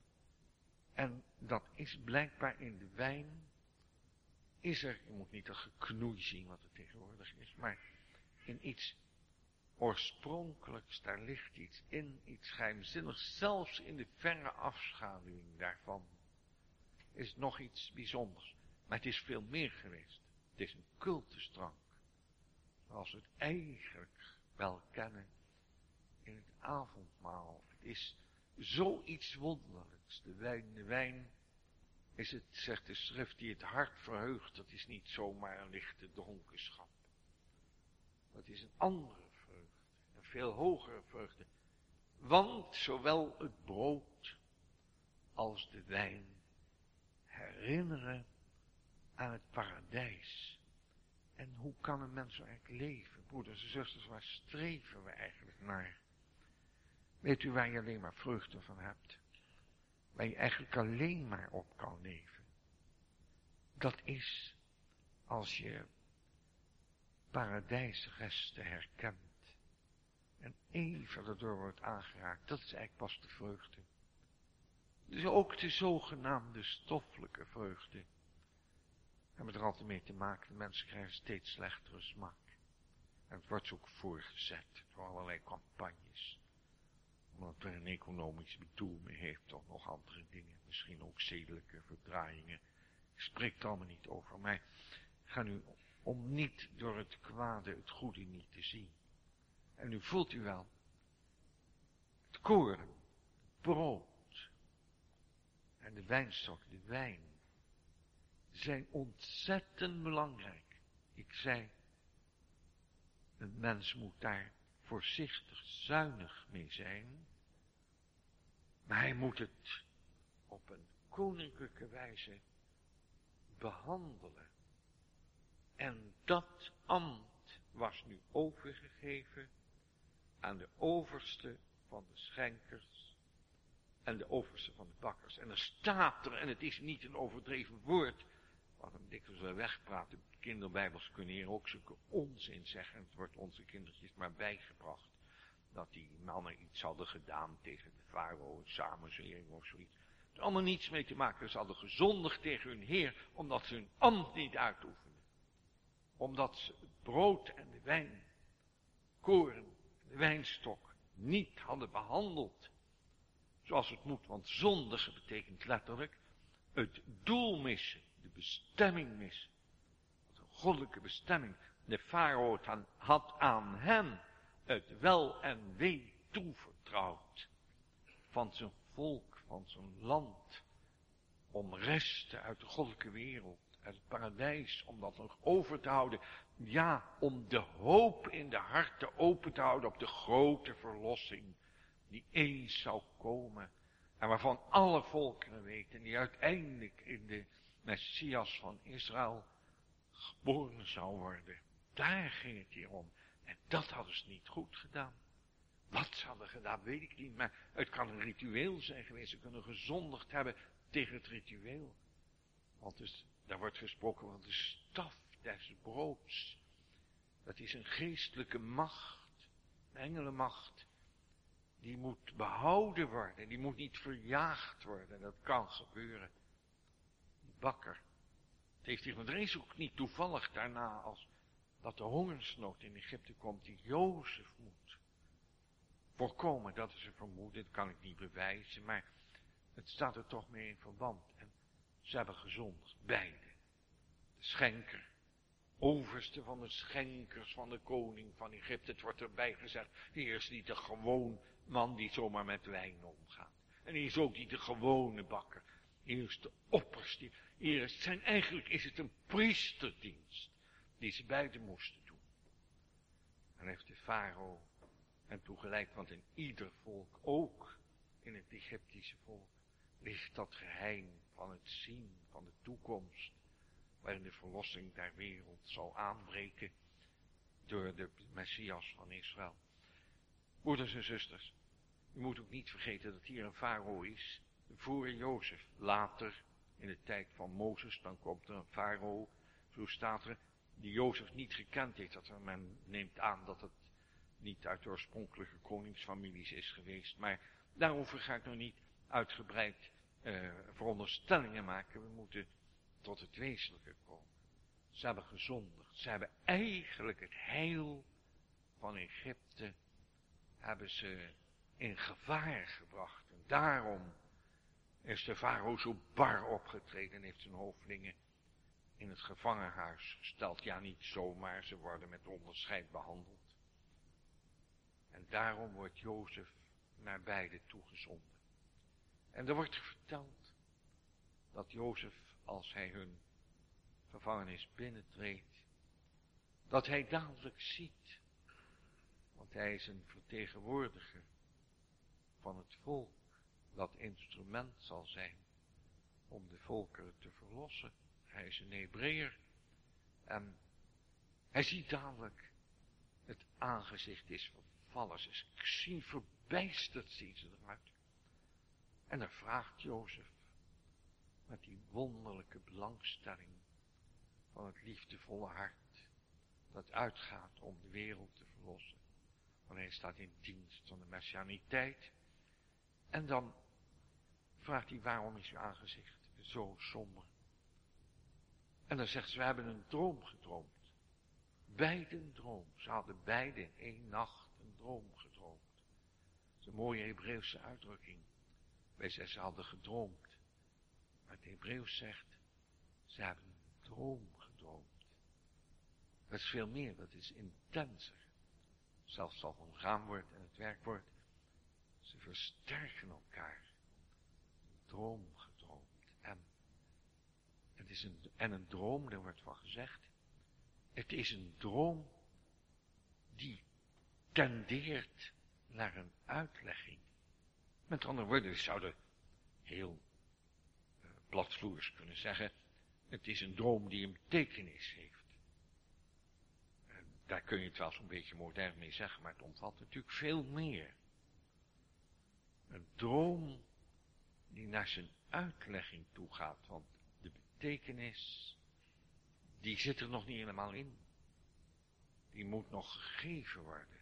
En dat is blijkbaar in de wijn. Is er, je moet niet een geknoei zien wat het tegenwoordig is. Maar in iets oorspronkelijks, daar ligt iets in. Iets geheimzinnigs. Zelfs in de verre afschaduwing daarvan. Is nog iets bijzonders. Maar het is veel meer geweest. Het is een cultusdrank. Zoals we het eigenlijk wel kennen in het avondmaal. Het is zoiets wonderlijks. De wijn, de wijn is het, zegt de schrift, die het hart verheugt. Dat is niet zomaar een lichte dronkenschap. Dat is een andere vreugde. Een veel hogere vreugde. Want zowel het brood als de wijn herinneren aan het paradijs. En hoe kan een mens eigenlijk leven? Broeders en zusters, waar streven we eigenlijk naar? Weet u waar je alleen maar vreugde van hebt? Waar je eigenlijk alleen maar op kan leven. Dat is als je paradijsresten herkent. En even erdoor wordt aangeraakt. Dat is eigenlijk pas de vreugde. Dus ook de zogenaamde stoffelijke vreugde. We hebben er altijd mee te maken. De mensen krijgen steeds slechtere smaak. En het wordt ook voorgezet door allerlei campagnes. Omdat het er een economisch doel mee heeft, of nog andere dingen. Misschien ook zedelijke verdraaiingen. Ik spreek er allemaal niet over. Maar ga nu om niet door het kwade het goede niet te zien. En nu voelt u wel. Het koren, het brood. En de wijnstok, de wijn. Zijn ontzettend belangrijk. Ik zei, een mens moet daar voorzichtig, zuinig mee zijn. Maar hij moet het op een koninklijke wijze behandelen. En dat ambt was nu overgegeven aan de overste van de schenkers en de overste van de bakkers. En er staat er, en het is niet een overdreven woord, wat hem dikwijls wel wegpraten. Kinderbijbels kunnen hier ook zulke onzin zeggen. Het wordt onze kindertjes maar bijgebracht. Dat die mannen iets hadden gedaan tegen de farao, een samenzwering of zoiets. Het heeft allemaal niets mee te maken. Ze hadden gezondigd tegen hun Heer, omdat ze hun ambt niet uitoefenden. Omdat ze het brood en de wijn, koren, de wijnstok, niet hadden behandeld. Zoals het moet, want zondigen betekent letterlijk het doel missen. De bestemming missen. Wat een goddelijke bestemming. De farao had aan hem het wel en wee toevertrouwd. Van zijn volk, van zijn land. Om resten uit de goddelijke wereld. Uit het paradijs. Om dat nog over te houden. Ja, om de hoop in de harten open te houden op de grote verlossing. Die eens zou komen. En waarvan alle volkeren weten. Die uiteindelijk in de Messias van Israël geboren zou worden. Daar ging het hier om. En dat hadden ze niet goed gedaan. Wat ze hadden gedaan, weet ik niet. Maar het kan een ritueel zijn geweest. Ze kunnen gezondigd hebben tegen het ritueel. Want dus, daar wordt gesproken van de staf des broods. Dat is een geestelijke macht. Een engelenmacht. Die moet behouden worden. Die moet niet verjaagd worden. Dat kan gebeuren. Die bakker. Het heeft zich met reis ook niet toevallig daarna als dat de hongersnood in Egypte komt. Die Jozef moet voorkomen. Dat is een vermoeden. Dat kan ik niet bewijzen. Maar het staat er toch mee in verband. En ze hebben gezondigd. Beide. De schenker overste van de schenkers van de koning van Egypte. Het wordt erbij gezegd, hier is niet een gewoon man die zomaar met wijn omgaat. En hier is ook niet de gewone bakker. Hier is de opperste. Hier is, zijn, eigenlijk is het een priesterdienst die ze beiden moesten doen. En heeft de farao hen toegeleid, want in ieder volk, ook in het Egyptische volk, ligt dat geheim van het zien van de toekomst, waarin de verlossing der wereld zal aanbreken door de Messias van Israël. Broeders en zusters, u moet ook niet vergeten dat hier een farao is, voor Jozef. Later, in de tijd van Mozes, dan komt er een farao, zo staat er, die Jozef niet gekend heeft. Dat men neemt aan dat het niet uit de oorspronkelijke koningsfamilies is geweest. Maar daarover ga ik nog niet uitgebreid uh, veronderstellingen maken. We moeten tot het wezenlijke komen. Ze hebben gezondigd. Ze hebben eigenlijk het heil van Egypte hebben ze in gevaar gebracht. En daarom is de farao zo bar opgetreden en heeft zijn hoofdlingen in het gevangenhuis gesteld. Ja, niet zomaar, ze worden met onderscheid behandeld. En daarom wordt Jozef naar beide toegezonden. En er wordt verteld dat Jozef, als hij hun gevangenis binnentreedt, dat hij dadelijk ziet, want hij is een vertegenwoordiger van het volk, dat instrument zal zijn om de volkeren te verlossen. Hij is een Hebreeër en hij ziet dadelijk, het aangezicht is vervallen, ze zien verbijsterd, zien ze eruit. En dan vraagt Jozef, met die wonderlijke belangstelling van het liefdevolle hart, dat uitgaat om de wereld te verlossen. Want hij staat in dienst van de messianiteit. En dan vraagt hij, waarom is uw aangezicht zo somber? En dan zegt ze, we hebben een droom gedroomd. Beide een droom. Ze hadden beide in één nacht een droom gedroomd. Dat is een mooie Hebreeuwse uitdrukking. Wij zeggen, ze hadden gedroomd. Maar het Hebreeuws zegt, ze hebben een droom gedroomd. Dat is veel meer, dat is intenser. Zelfs al van het raamwoord en het werkwoord. Ze versterken elkaar. Een droom gedroomd. En, het is een, en een droom, daar wordt van gezegd. Het is een droom die tendeert naar een uitlegging. Met andere woorden, we zouden heel uh, platvloers kunnen zeggen, het is een droom die een betekenis heeft. En daar kun je het wel zo'n beetje modern mee zeggen, maar het omvat natuurlijk veel meer. Een droom die naar zijn uitlegging toe gaat, want de betekenis, die zit er nog niet helemaal in. Die moet nog gegeven worden.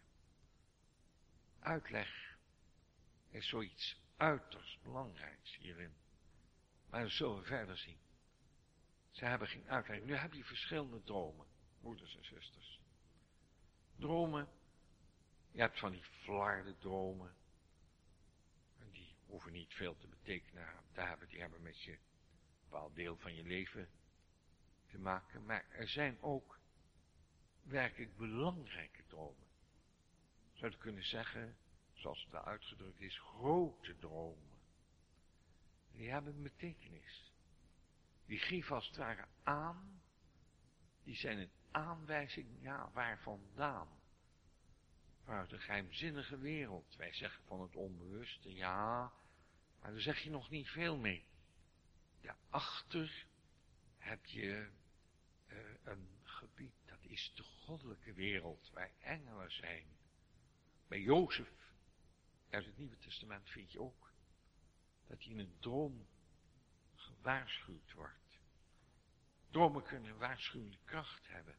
Uitleg is zoiets uiterst belangrijks hierin. Maar dat zullen we verder zien. Ze hebben geen uitleg. Nu heb je verschillende dromen, broeders en zusters. Dromen, je hebt van die flarde dromen. En die hoeven niet veel te betekenen te hebben. Die hebben met je een bepaald deel van je leven te maken. Maar er zijn ook werkelijk belangrijke dromen. Zou je kunnen zeggen, zoals het wel uitgedrukt is, grote dromen. Die hebben een betekenis. Die geven als het ware aan, die zijn een aanwijzing, ja, waar vandaan? Vanuit de geheimzinnige wereld. Wij zeggen van het onbewuste, ja, maar daar zeg je nog niet veel mee. Daarachter heb je uh, een gebied, dat is de goddelijke wereld, waar engelen zijn. Bij Jozef, uit het Nieuwe Testament vind je ook, dat hij in een droom gewaarschuwd wordt. Dromen kunnen een waarschuwende kracht hebben.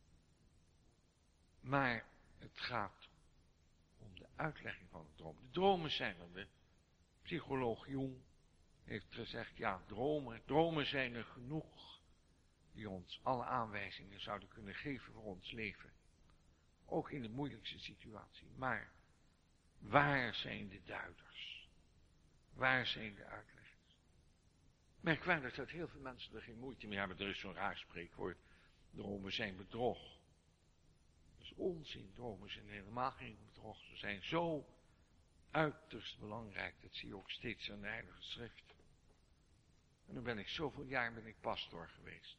Maar het gaat om de uitlegging van de droom. De dromen zijn er. De psycholoog Jung heeft gezegd, ja, dromen, dromen zijn er genoeg die ons alle aanwijzingen zouden kunnen geven voor ons leven. Ook in de moeilijkste situatie. Maar waar zijn de duiders? Waar zijn de uitleggers? Merkwaardig dat heel veel mensen er geen moeite mee hebben. Er is zo'n raar spreekwoord. Dromen zijn bedrog. Dat is onzin, dromen zijn helemaal geen bedrog. Ze zijn zo uiterst belangrijk, dat zie je ook steeds in de Heilige Schrift. En nu ben ik zoveel jaar ben ik pastoor geweest.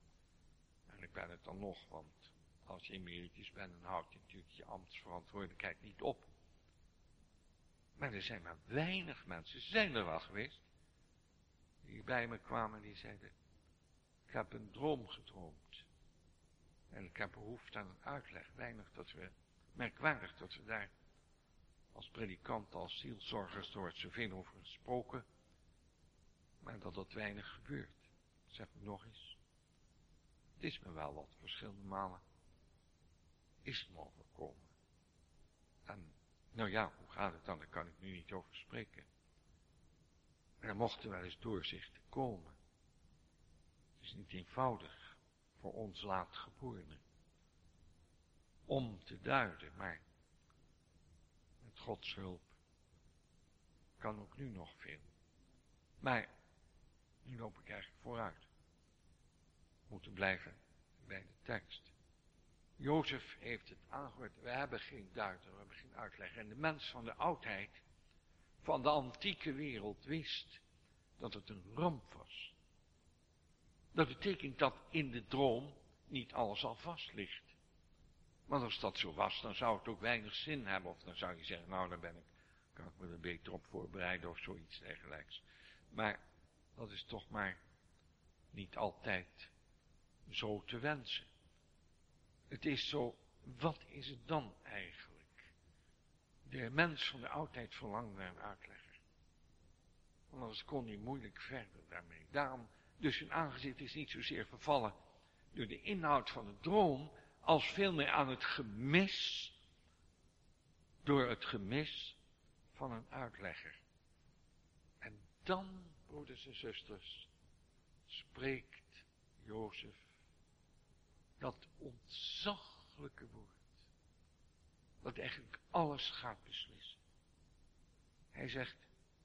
En ik ben het dan nog, want als je emeritus bent, dan houdt je natuurlijk je ambtsverantwoordelijkheid niet op. Maar er zijn maar weinig mensen, ze zijn er wel geweest, die bij me kwamen en die zeiden, ik heb een droom gedroomd. En ik heb behoefte aan een uitleg. Weinig dat we, merkwaardig dat we daar als predikant, als zielzorgers, er wordt zoveel over gesproken, maar dat dat weinig gebeurt. Zeg ik nog eens. Het is me wel wat verschillende malen is het me overkomen. En, nou ja, hoe gaat het dan? Daar kan ik nu niet over spreken. Maar er mochten wel eens doorzichten komen. Het is niet eenvoudig voor ons laatgeborenen om te duiden, maar met Gods hulp kan ook nu nog veel. Maar nu loop ik eigenlijk vooruit. We moeten blijven bij de tekst. Jozef heeft het aangehoord. We hebben geen duider, we hebben geen uitleg. En de mens van de oudheid, van de antieke wereld, wist dat het een ramp was. Dat betekent dat in de droom niet alles al vast ligt. Want als dat zo was, dan zou het ook weinig zin hebben. Of dan zou je zeggen, nou dan ben ik, kan ik me er beter op voorbereiden of zoiets dergelijks. Maar dat is toch maar niet altijd zo te wensen. Het is zo, wat is het dan eigenlijk? De mens van de oudheid verlangt naar een uitlegger. Want anders kon hij moeilijk verder daarmee. Daarom, dus hun aangezicht is niet zozeer vervallen door de inhoud van de droom, als veel meer aan het gemis, door het gemis van een uitlegger. En dan, broeders en zusters, spreekt Jozef dat ontzaglijke woord, dat eigenlijk alles gaat beslissen. Hij zegt,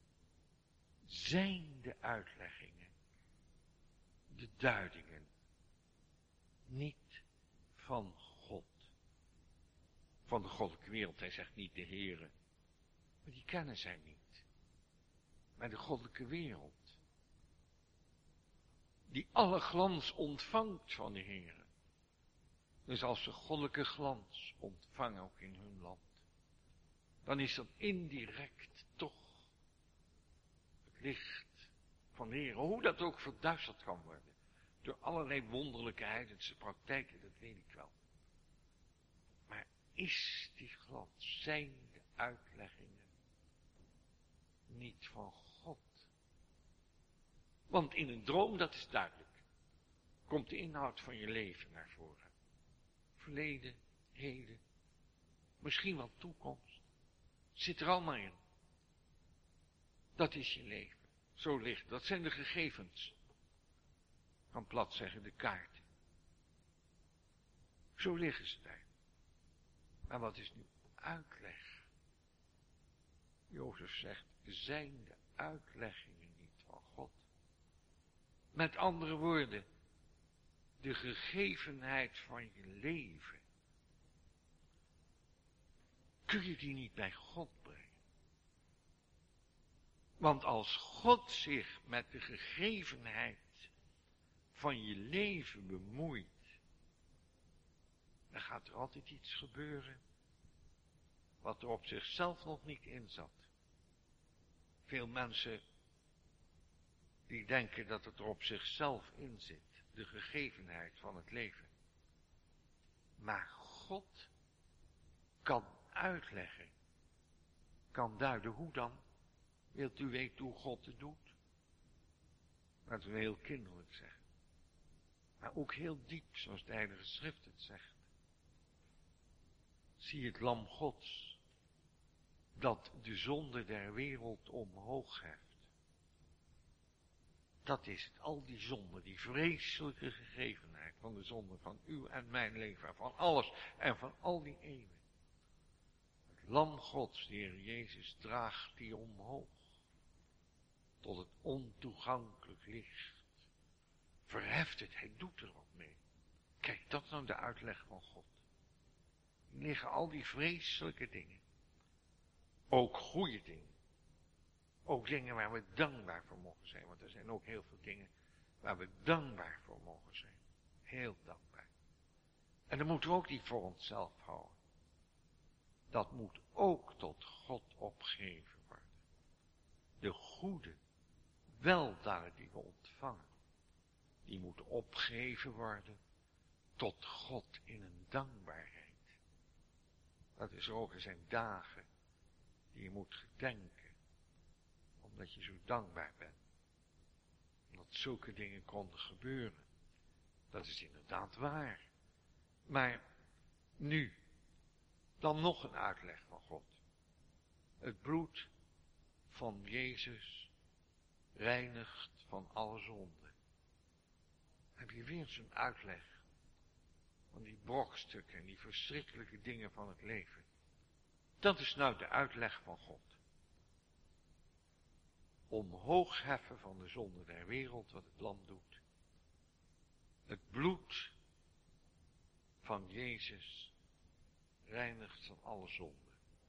zijn de uitleggingen, de duidingen, niet van God, van de goddelijke wereld. Hij zegt niet de Heere, maar die kennen zij niet. Maar de goddelijke wereld, die alle glans ontvangt van de Heere. Dus als ze goddelijke glans ontvangen ook in hun land, dan is dat indirect toch het licht van de Heere. Hoe dat ook verduisterd kan worden, door allerlei wonderlijke heidense praktijken, dat weet ik wel. Maar is die glans, zijn de uitleggingen niet van God? Want in een droom, dat is duidelijk, komt de inhoud van je leven naar voren. Verleden, heden, misschien wel toekomst, zit er allemaal in. Dat is je leven. Zo ligt, dat zijn de gegevens. Ik kan plat zeggen, de kaarten. Zo liggen ze daar. Maar wat is nu uitleg? Jozef zegt, zijn de uitleggingen niet van God? Met andere woorden, de gegevenheid van je leven, kun je die niet bij God brengen? Want als God zich met de gegevenheid van je leven bemoeit, dan gaat er altijd iets gebeuren wat er op zichzelf nog niet in zat. Veel mensen die denken dat het er op zichzelf in zit, de gegevenheid van het leven. Maar God kan uitleggen, kan duiden. Hoe dan? Wilt u weten hoe God het doet? Laten we heel kinderlijk zeggen. Maar ook heel diep, zoals de Heilige Schrift het zegt. Zie het lam Gods, dat de zonde der wereld omhoog heft. Dat is het, al die zonde, die vreselijke gegevenheid van de zonde van uw en mijn leven, van alles en van al die eeuwen. Het lam Gods, de Heer Jezus, draagt die omhoog tot het ontoegankelijk licht. Verheft het, hij doet er wat mee. Kijk, dat is nou de uitleg van God. Er liggen al die vreselijke dingen. Ook goede dingen. Ook dingen waar we dankbaar voor mogen zijn. Want er zijn ook heel veel dingen waar we dankbaar voor mogen zijn. Heel dankbaar. En dan moeten we ook niet voor onszelf houden. Dat moet ook tot God opgegeven worden. De goede weldaden die we ontvangen, die moeten opgegeven worden tot God in een dankbaarheid. Dat is ook, er zijn dagen die je moet gedenken, omdat je zo dankbaar bent. Omdat zulke dingen konden gebeuren. Dat is inderdaad waar. Maar nu, dan nog een uitleg van God. Het bloed van Jezus reinigt van alle zonde. Heb je weer zo'n uitleg van die brokstukken en die verschrikkelijke dingen van het leven. Dat is nou de uitleg van God. Omhoog heffen van de zonde der wereld, wat het lam doet. Het bloed van Jezus reinigt van alle zonde.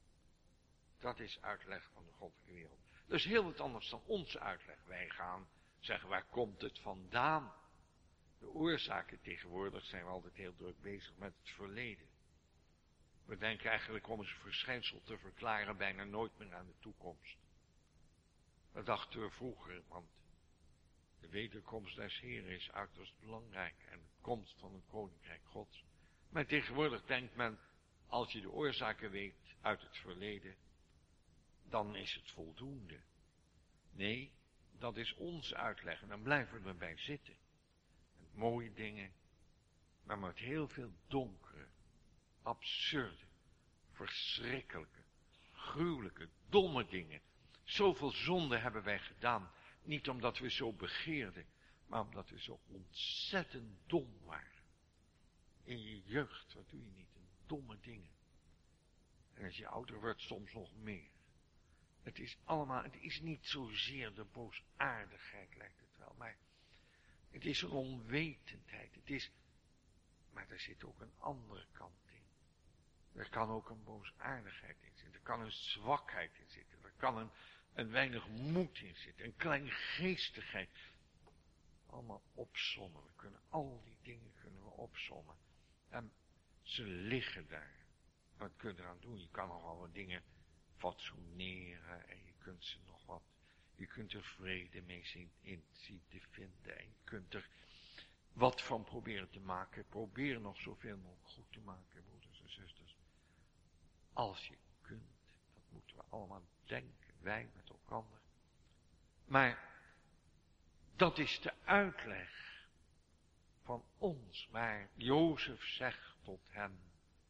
Dat is uitleg van de goddelijke wereld. Dat is heel wat anders dan onze uitleg. Wij gaan zeggen, waar komt het vandaan? De oorzaken tegenwoordig zijn we altijd heel druk bezig met het verleden. We denken eigenlijk om een verschijnsel te verklaren bijna nooit meer aan de toekomst. Dat dachten we vroeger, want de wederkomst des Heren is uiterst belangrijk en de komst van het koninkrijk Gods. Maar tegenwoordig denkt men, als je de oorzaken weet uit het verleden, dan is het voldoende. Nee, dat is onze uitleg en dan blijven we erbij zitten. Met mooie dingen, maar met heel veel donkere, absurde, verschrikkelijke, gruwelijke, domme dingen. Zoveel zonde hebben wij gedaan, niet omdat we zo begeerden, maar omdat we zo ontzettend dom waren. In je jeugd, wat doe je niet? Domme dingen. En als je ouder wordt, soms nog meer. Het is allemaal, het is niet zozeer de boosaardigheid, lijkt het wel, maar het is een onwetendheid. Het is, maar er zit ook een andere kant in. Er kan ook een boosaardigheid in zitten. Er kan een zwakheid in zitten. Er kan een, een weinig moed in zitten. Een kleingeestigheid. Allemaal opsommen. We kunnen al die dingen kunnen we opsommen. En ze liggen daar. Wat kun je eraan doen? Je kan nogal wat dingen fatsoeneren. En je kunt ze nog wat. Je kunt er vrede mee zien, in zien te vinden. En je kunt er wat van proberen te maken. Probeer nog zoveel mogelijk goed te maken, broeders en zusters. Als je kunt. Dat moeten we allemaal denken. Wij met elkaar. Maar dat is de uitleg van ons. Maar Jozef zegt tot hem.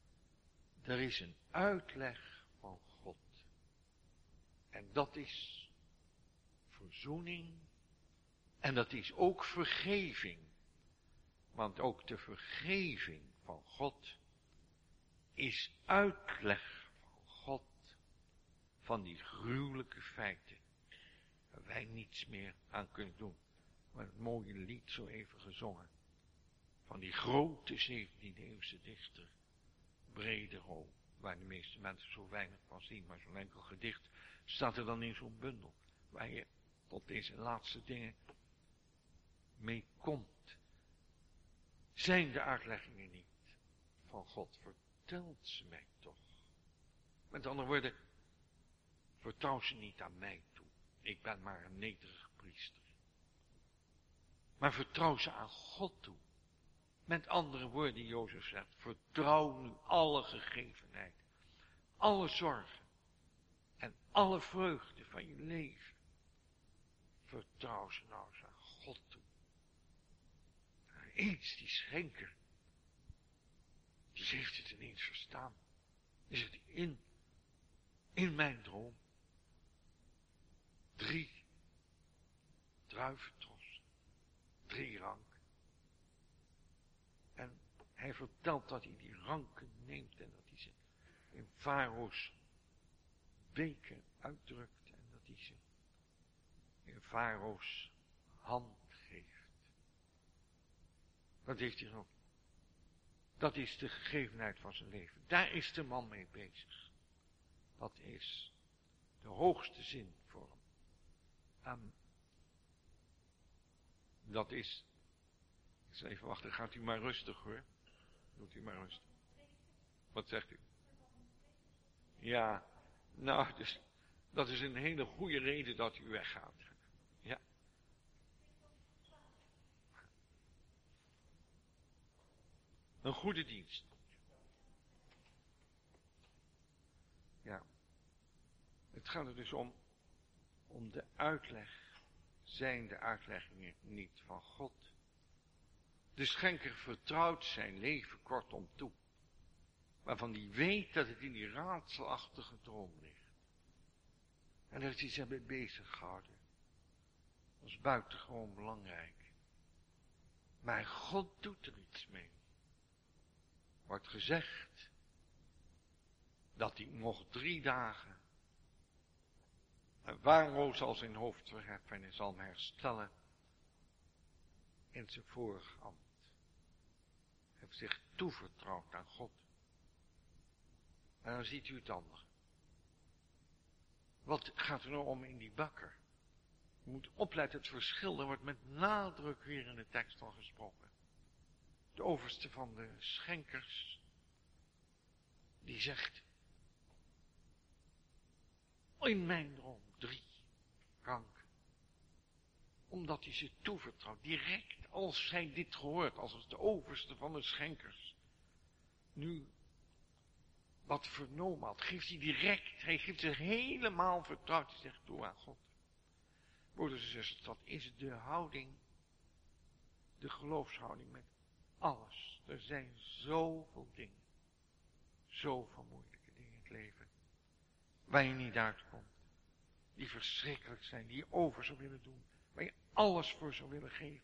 Er is een uitleg van God. En dat is verzoening. En dat is ook vergeving. Want ook de vergeving van God is uitleg van God van die gruwelijke feiten. Waar wij niets meer aan kunnen doen. Maar het mooie lied zo even gezongen. Van die grote zeventiende eeuwse dichter. Brederoom. Waar de meeste mensen zo weinig van zien. Maar zo'n enkel gedicht staat er dan in zo'n bundel. Waar je tot deze laatste dingen mee komt. Zijn de uitleggingen niet van God? Vertelt ze mij toch. Met andere woorden, vertrouw ze niet aan mij toe. Ik ben maar een nederig priester. Maar vertrouw ze aan God toe. Met andere woorden, Jozef zegt, vertrouw nu alle gegevenheid, alle zorgen en alle vreugde van je leven. Vertrouw ze nou eens aan God toe. Eens die schenker, die heeft het ineens verstaan. Die zegt, in, in mijn droom, drie druiventrossen, drie ranken. En hij vertelt dat hij die ranken neemt en dat hij ze in Farao's beker uitdrukt en dat hij ze in Farao's hand geeft. Dat heeft hij ook. Dat is de gegevenheid van zijn leven. Daar is de man mee bezig. Dat is de hoogste zin voor hem. En dat is, eens even wachten, gaat u maar rustig hoor. Doet u maar rustig. Wat zegt u? Ja, nou, dus, dat is een hele goede reden dat u weggaat. Ja. Een goede dienst. Ja. Het gaat er dus om, om de uitleg. Zijn de uitleggingen niet van God? De schenker vertrouwt zijn leven kortom toe. Waarvan hij weet dat het in die raadselachtige droom ligt. En daar is hij zich mee bezig gehouden. Dat is buitengewoon belangrijk. Maar God doet er iets mee. Wordt gezegd dat hij nog drie dagen een waarroos zal zijn hoofd verheffen en hij zal hem herstellen in zijn vorige ambt. Hij heeft zich toevertrouwd aan God. En dan ziet u het andere. Wat gaat er nou om in die bakker? Je moet opletten het verschil, daar wordt met nadruk weer in de tekst van gesproken. De overste van de schenkers, die zegt, in mijn droom drie ranken. Omdat hij ze toevertrouwt, direct als hij dit gehoord, als de overste van de schenkers, nu wat vernomen had, geeft hij direct, hij geeft zich helemaal vertrouwd, hij zegt toe aan God. Broeders en zusters, dat is de houding, de geloofshouding met alles. Er zijn zoveel dingen, zoveel moeilijke dingen in het leven, waar je niet uitkomt, die verschrikkelijk zijn, die je over zou willen doen, waar je alles voor zou willen geven.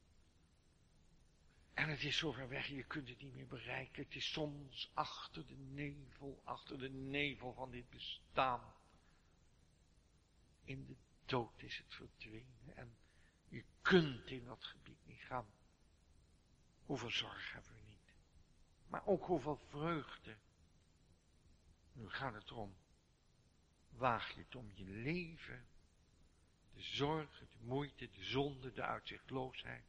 En het is zo ver weg, je kunt het niet meer bereiken. Het is soms achter de nevel, achter de nevel van dit bestaan. In de dood is het verdwenen en je kunt in dat gebied niet gaan. Hoeveel zorg hebben we niet. Maar ook hoeveel vreugde. Nu gaat het erom. Waag je het om je leven, de zorg, de moeite, de zonde, de uitzichtloosheid.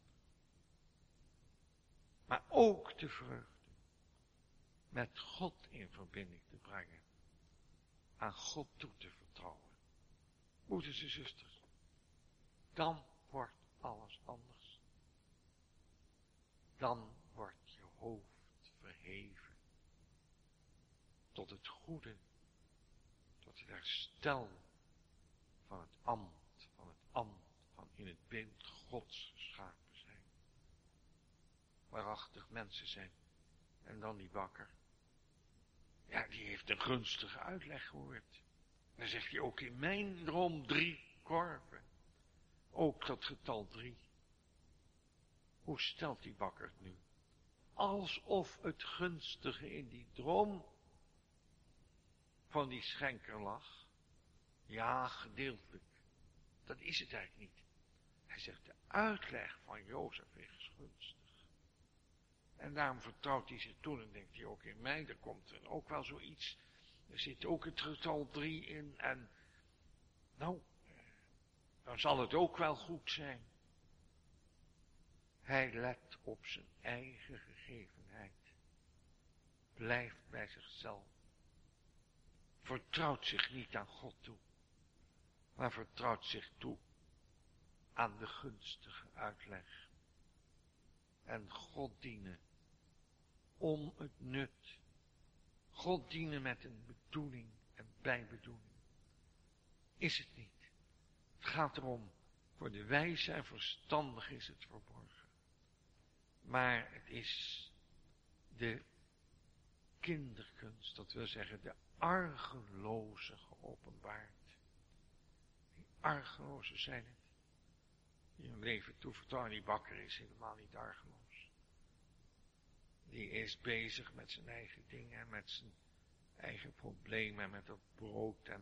Maar ook de vreugde. Met God in verbinding te brengen. Aan God toe te vertrouwen. Broeders en zusters. Dan wordt alles anders. Dan wordt je hoofd verheven. Tot het goede. Tot het herstel van het ambt. Van het ambt van in het beeld Gods geschapen zijn. Waarachtig mensen zijn. En dan die bakker. Ja, die heeft een gunstige uitleg gehoord. Dan zegt hij ook in mijn droom drie korven. Ook dat getal drie. Hoe stelt die bakker het nu? Alsof het gunstige in die droom van die schenker lag. Ja, gedeeltelijk. Dat is het eigenlijk niet. Hij zegt de uitleg van Jozef is gunstig. En daarom vertrouwt hij zich toen en denkt hij ook in mij, er komt er ook wel zoiets. Er zit ook het getal drie in en nou, dan zal het ook wel goed zijn. Hij let op zijn eigen gegevenheid. Blijft bij zichzelf. Vertrouwt zich niet aan God toe. Maar vertrouwt zich toe aan de gunstige uitleg. En God dienen. Om het nut. God dienen met een bedoeling en bijbedoeling. Is het niet. Het gaat erom, voor de wijze en verstandig is het verborgen. Maar het is de kinderkunst, dat wil zeggen de argeloze geopenbaard. Die argeloze zijn het. Die hun leven toevertrouwen, die bakker is helemaal niet argeloos. Die is bezig met zijn eigen dingen, met zijn eigen problemen, met dat brood. En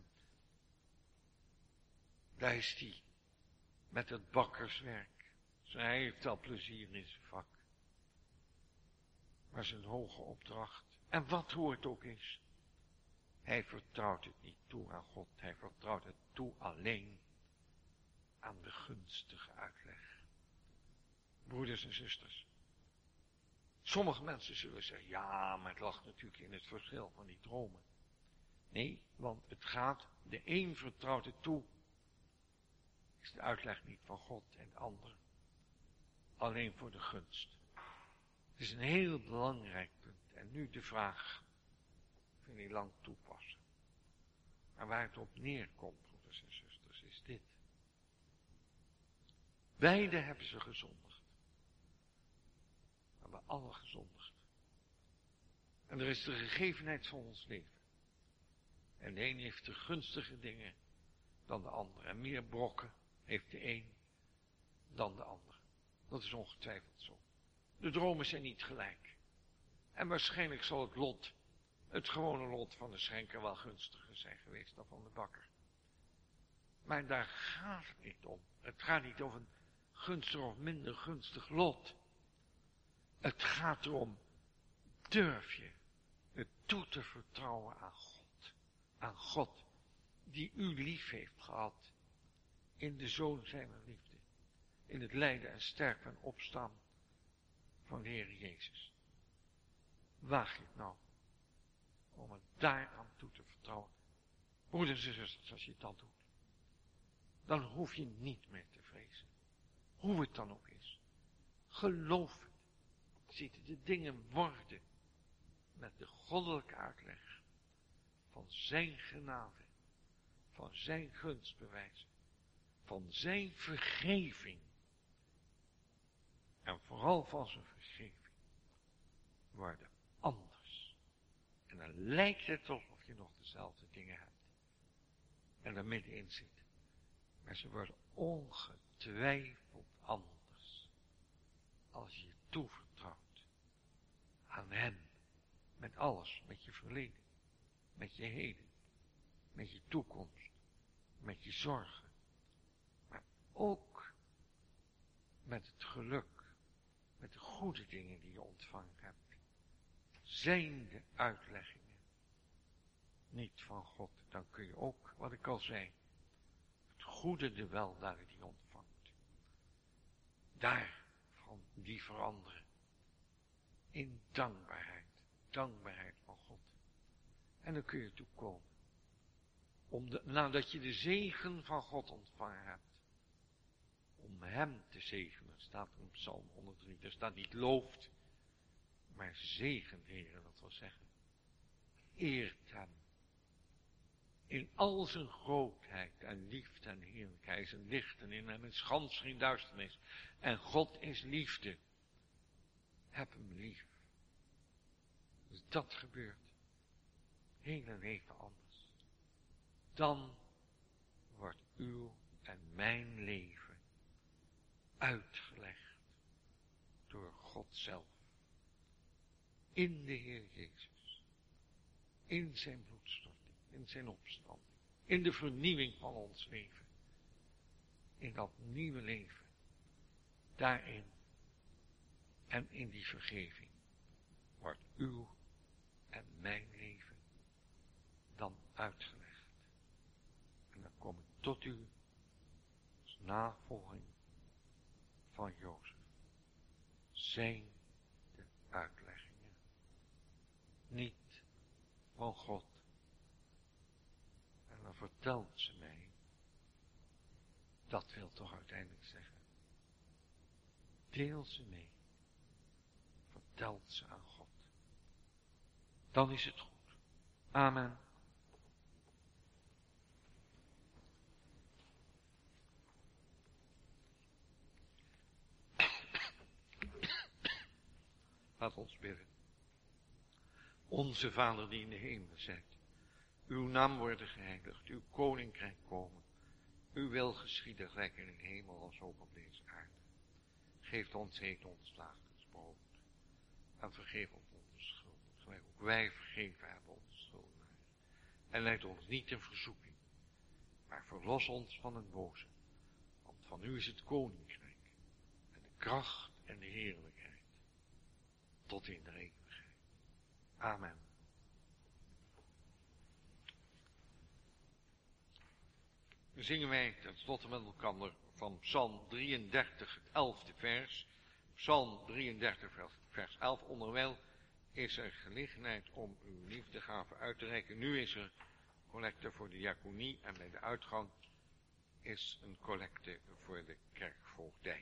daar is hij met het bakkerswerk. Dus hij heeft wel plezier in zijn vak. maar zijn hoge opdracht. En wat hoe het ook is. Hij vertrouwt het niet toe aan God. Hij vertrouwt het toe alleen aan de gunstige uitleg. Broeders en zusters. Sommige mensen zullen zeggen, ja, maar het lag natuurlijk in het verschil van die dromen. Nee, want het gaat, de een vertrouwt het toe. Is de uitleg niet van God en de ander alleen voor de gunst. Het is een heel belangrijk punt. En nu de vraag, ik wil niet lang toepassen. Maar waar het op neerkomt, broeders en zusters, is dit. Beide hebben ze gezondigd. We hebben alle gezondigd. En er is de gegevenheid van ons leven. En de een heeft de gunstige dingen dan de ander. En meer brokken heeft de een dan de ander. Dat is ongetwijfeld zo. De dromen zijn niet gelijk. En waarschijnlijk zal het lot, het gewone lot van de schenker wel gunstiger zijn geweest dan van de bakker. Maar daar gaat het niet om. Het gaat niet over een gunstig of minder gunstig lot. Het gaat erom, durf je het toe te vertrouwen aan God. Aan God, die u lief heeft gehad. In de Zoon zijner liefde. In het lijden en sterven en opstaan van de Heer Jezus. Waag je het nou om het daaraan toe te vertrouwen. Broeders en zusters, als je het dan doet, dan hoef je niet meer te vrezen. Hoe het dan ook is. Geloof het. Ziet de dingen worden met de goddelijke uitleg van zijn genade, van zijn gunstbewijzen, van zijn vergeving. En vooral van zijn vergeving worden anders. En dan lijkt het alsof je nog dezelfde dingen hebt. En er middenin zit. Maar ze worden ongetwijfeld anders. Als je je toevertrouwt aan hem. Met alles. Met je verleden. Met je heden. Met je toekomst. Met je zorgen. Maar ook met het geluk. Met de goede dingen die je ontvangen hebt. Zijn de uitleggingen niet van God. Dan kun je ook, wat ik al zei, het goede de weldaden die je ontvangt. Daarvan die veranderen. In dankbaarheid. Dankbaarheid van God. En dan kun je toekomen. Om de, nadat je de zegen van God ontvangen hebt. Om hem te zegenen, staat er in Psalm honderddrie. Er staat niet looft, maar zegent, Heere, dat wil zeggen. Eert hem. In al zijn grootheid en liefde en heerlijkheid en licht en in hem is gans geen duisternis. En God is liefde. Heb hem lief. Als dat gebeurt, hele leven anders. Dan wordt uw en mijn leven uitgelegd door God zelf. In de Heer Jezus. In zijn bloedstorting. In zijn opstanding. In de vernieuwing van ons leven. In dat nieuwe leven. Daarin. En in die vergeving. Wordt uw en mijn leven dan uitgelegd. En dan kom ik tot u als navolging van Jozef. Zijn de uitleggingen. Niet van God. En dan vertelt ze mij. Dat wil toch uiteindelijk zeggen. Deel ze mee. Vertelt ze aan God. Dan is het goed. Amen. Laat ons bidden. Onze Vader die in de hemel zijt. Uw naam worden geheiligd. Uw koninkrijk komen. Uw wil geschieden gelijk in de hemel als ook op deze aarde. Geef ons heden ons dagelijks brood. En vergeef ons onze schulden. Gelijk ook wij vergeven hebben onze schuldenaren. En leid ons niet in verzoeking. Maar verlos ons van het boze. Want van u is het koninkrijk. En de kracht en de heerlijkheid. Tot in de eeuwigheid. Amen. Dan zingen wij ten slotte met elkaar van Psalm drieëndertig, het elfde vers. Psalm drieëndertig, vers elf. Onderwijl is er gelegenheid om uw liefdegave uit te reiken. Nu is er collecte voor de diaconie en bij de uitgang is een collecte voor de kerkvoogdij.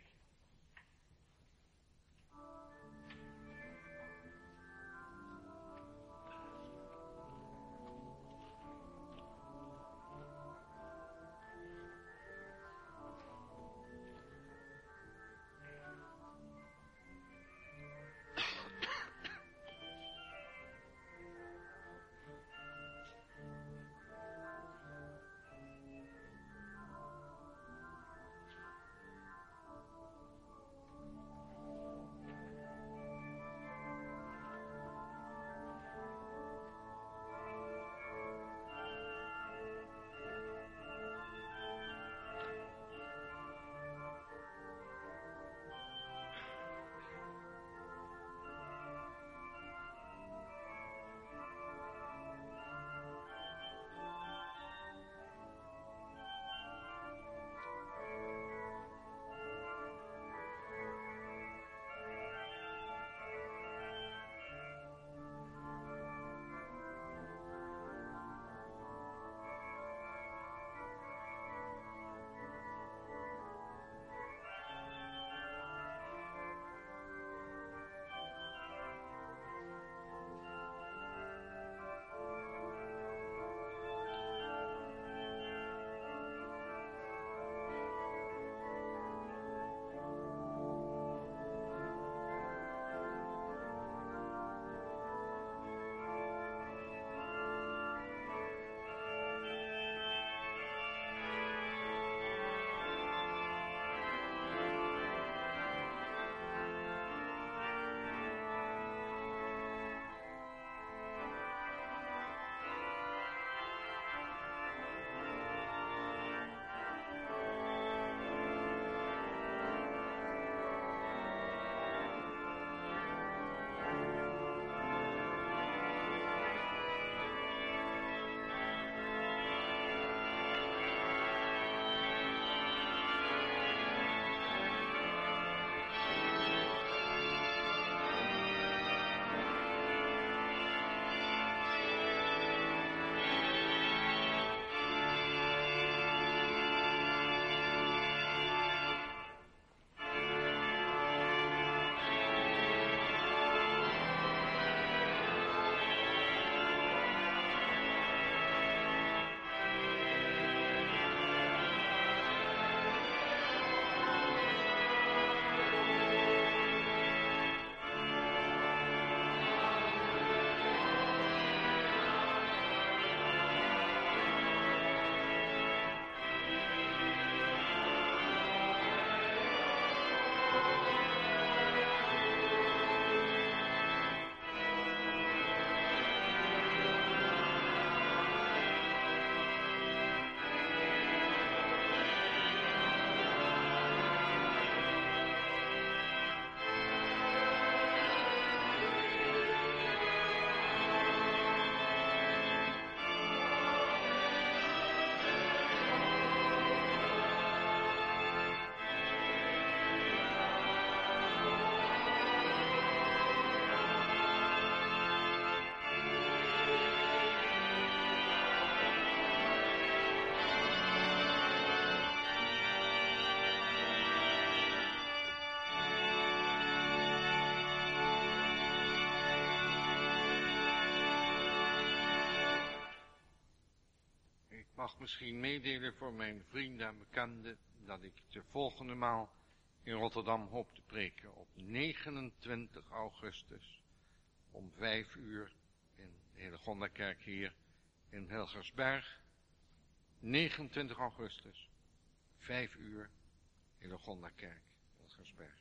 mag misschien meedelen voor mijn vrienden en bekenden dat ik de volgende maal in Rotterdam hoop te preken op negenentwintig augustus om vijf uur in de Hillegondakerk hier in Hilgersberg. negenentwintig augustus, vijf uur in de Hillegondakerk, Hilgersberg.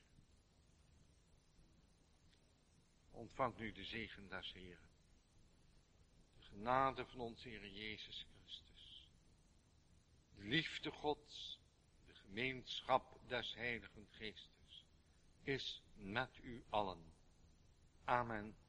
Ontvangt nu de zegen des Heren. De genade van onze Heer Jezus Christus. De liefde Gods, de gemeenschap des Heiligen Geestes is met u allen. Amen.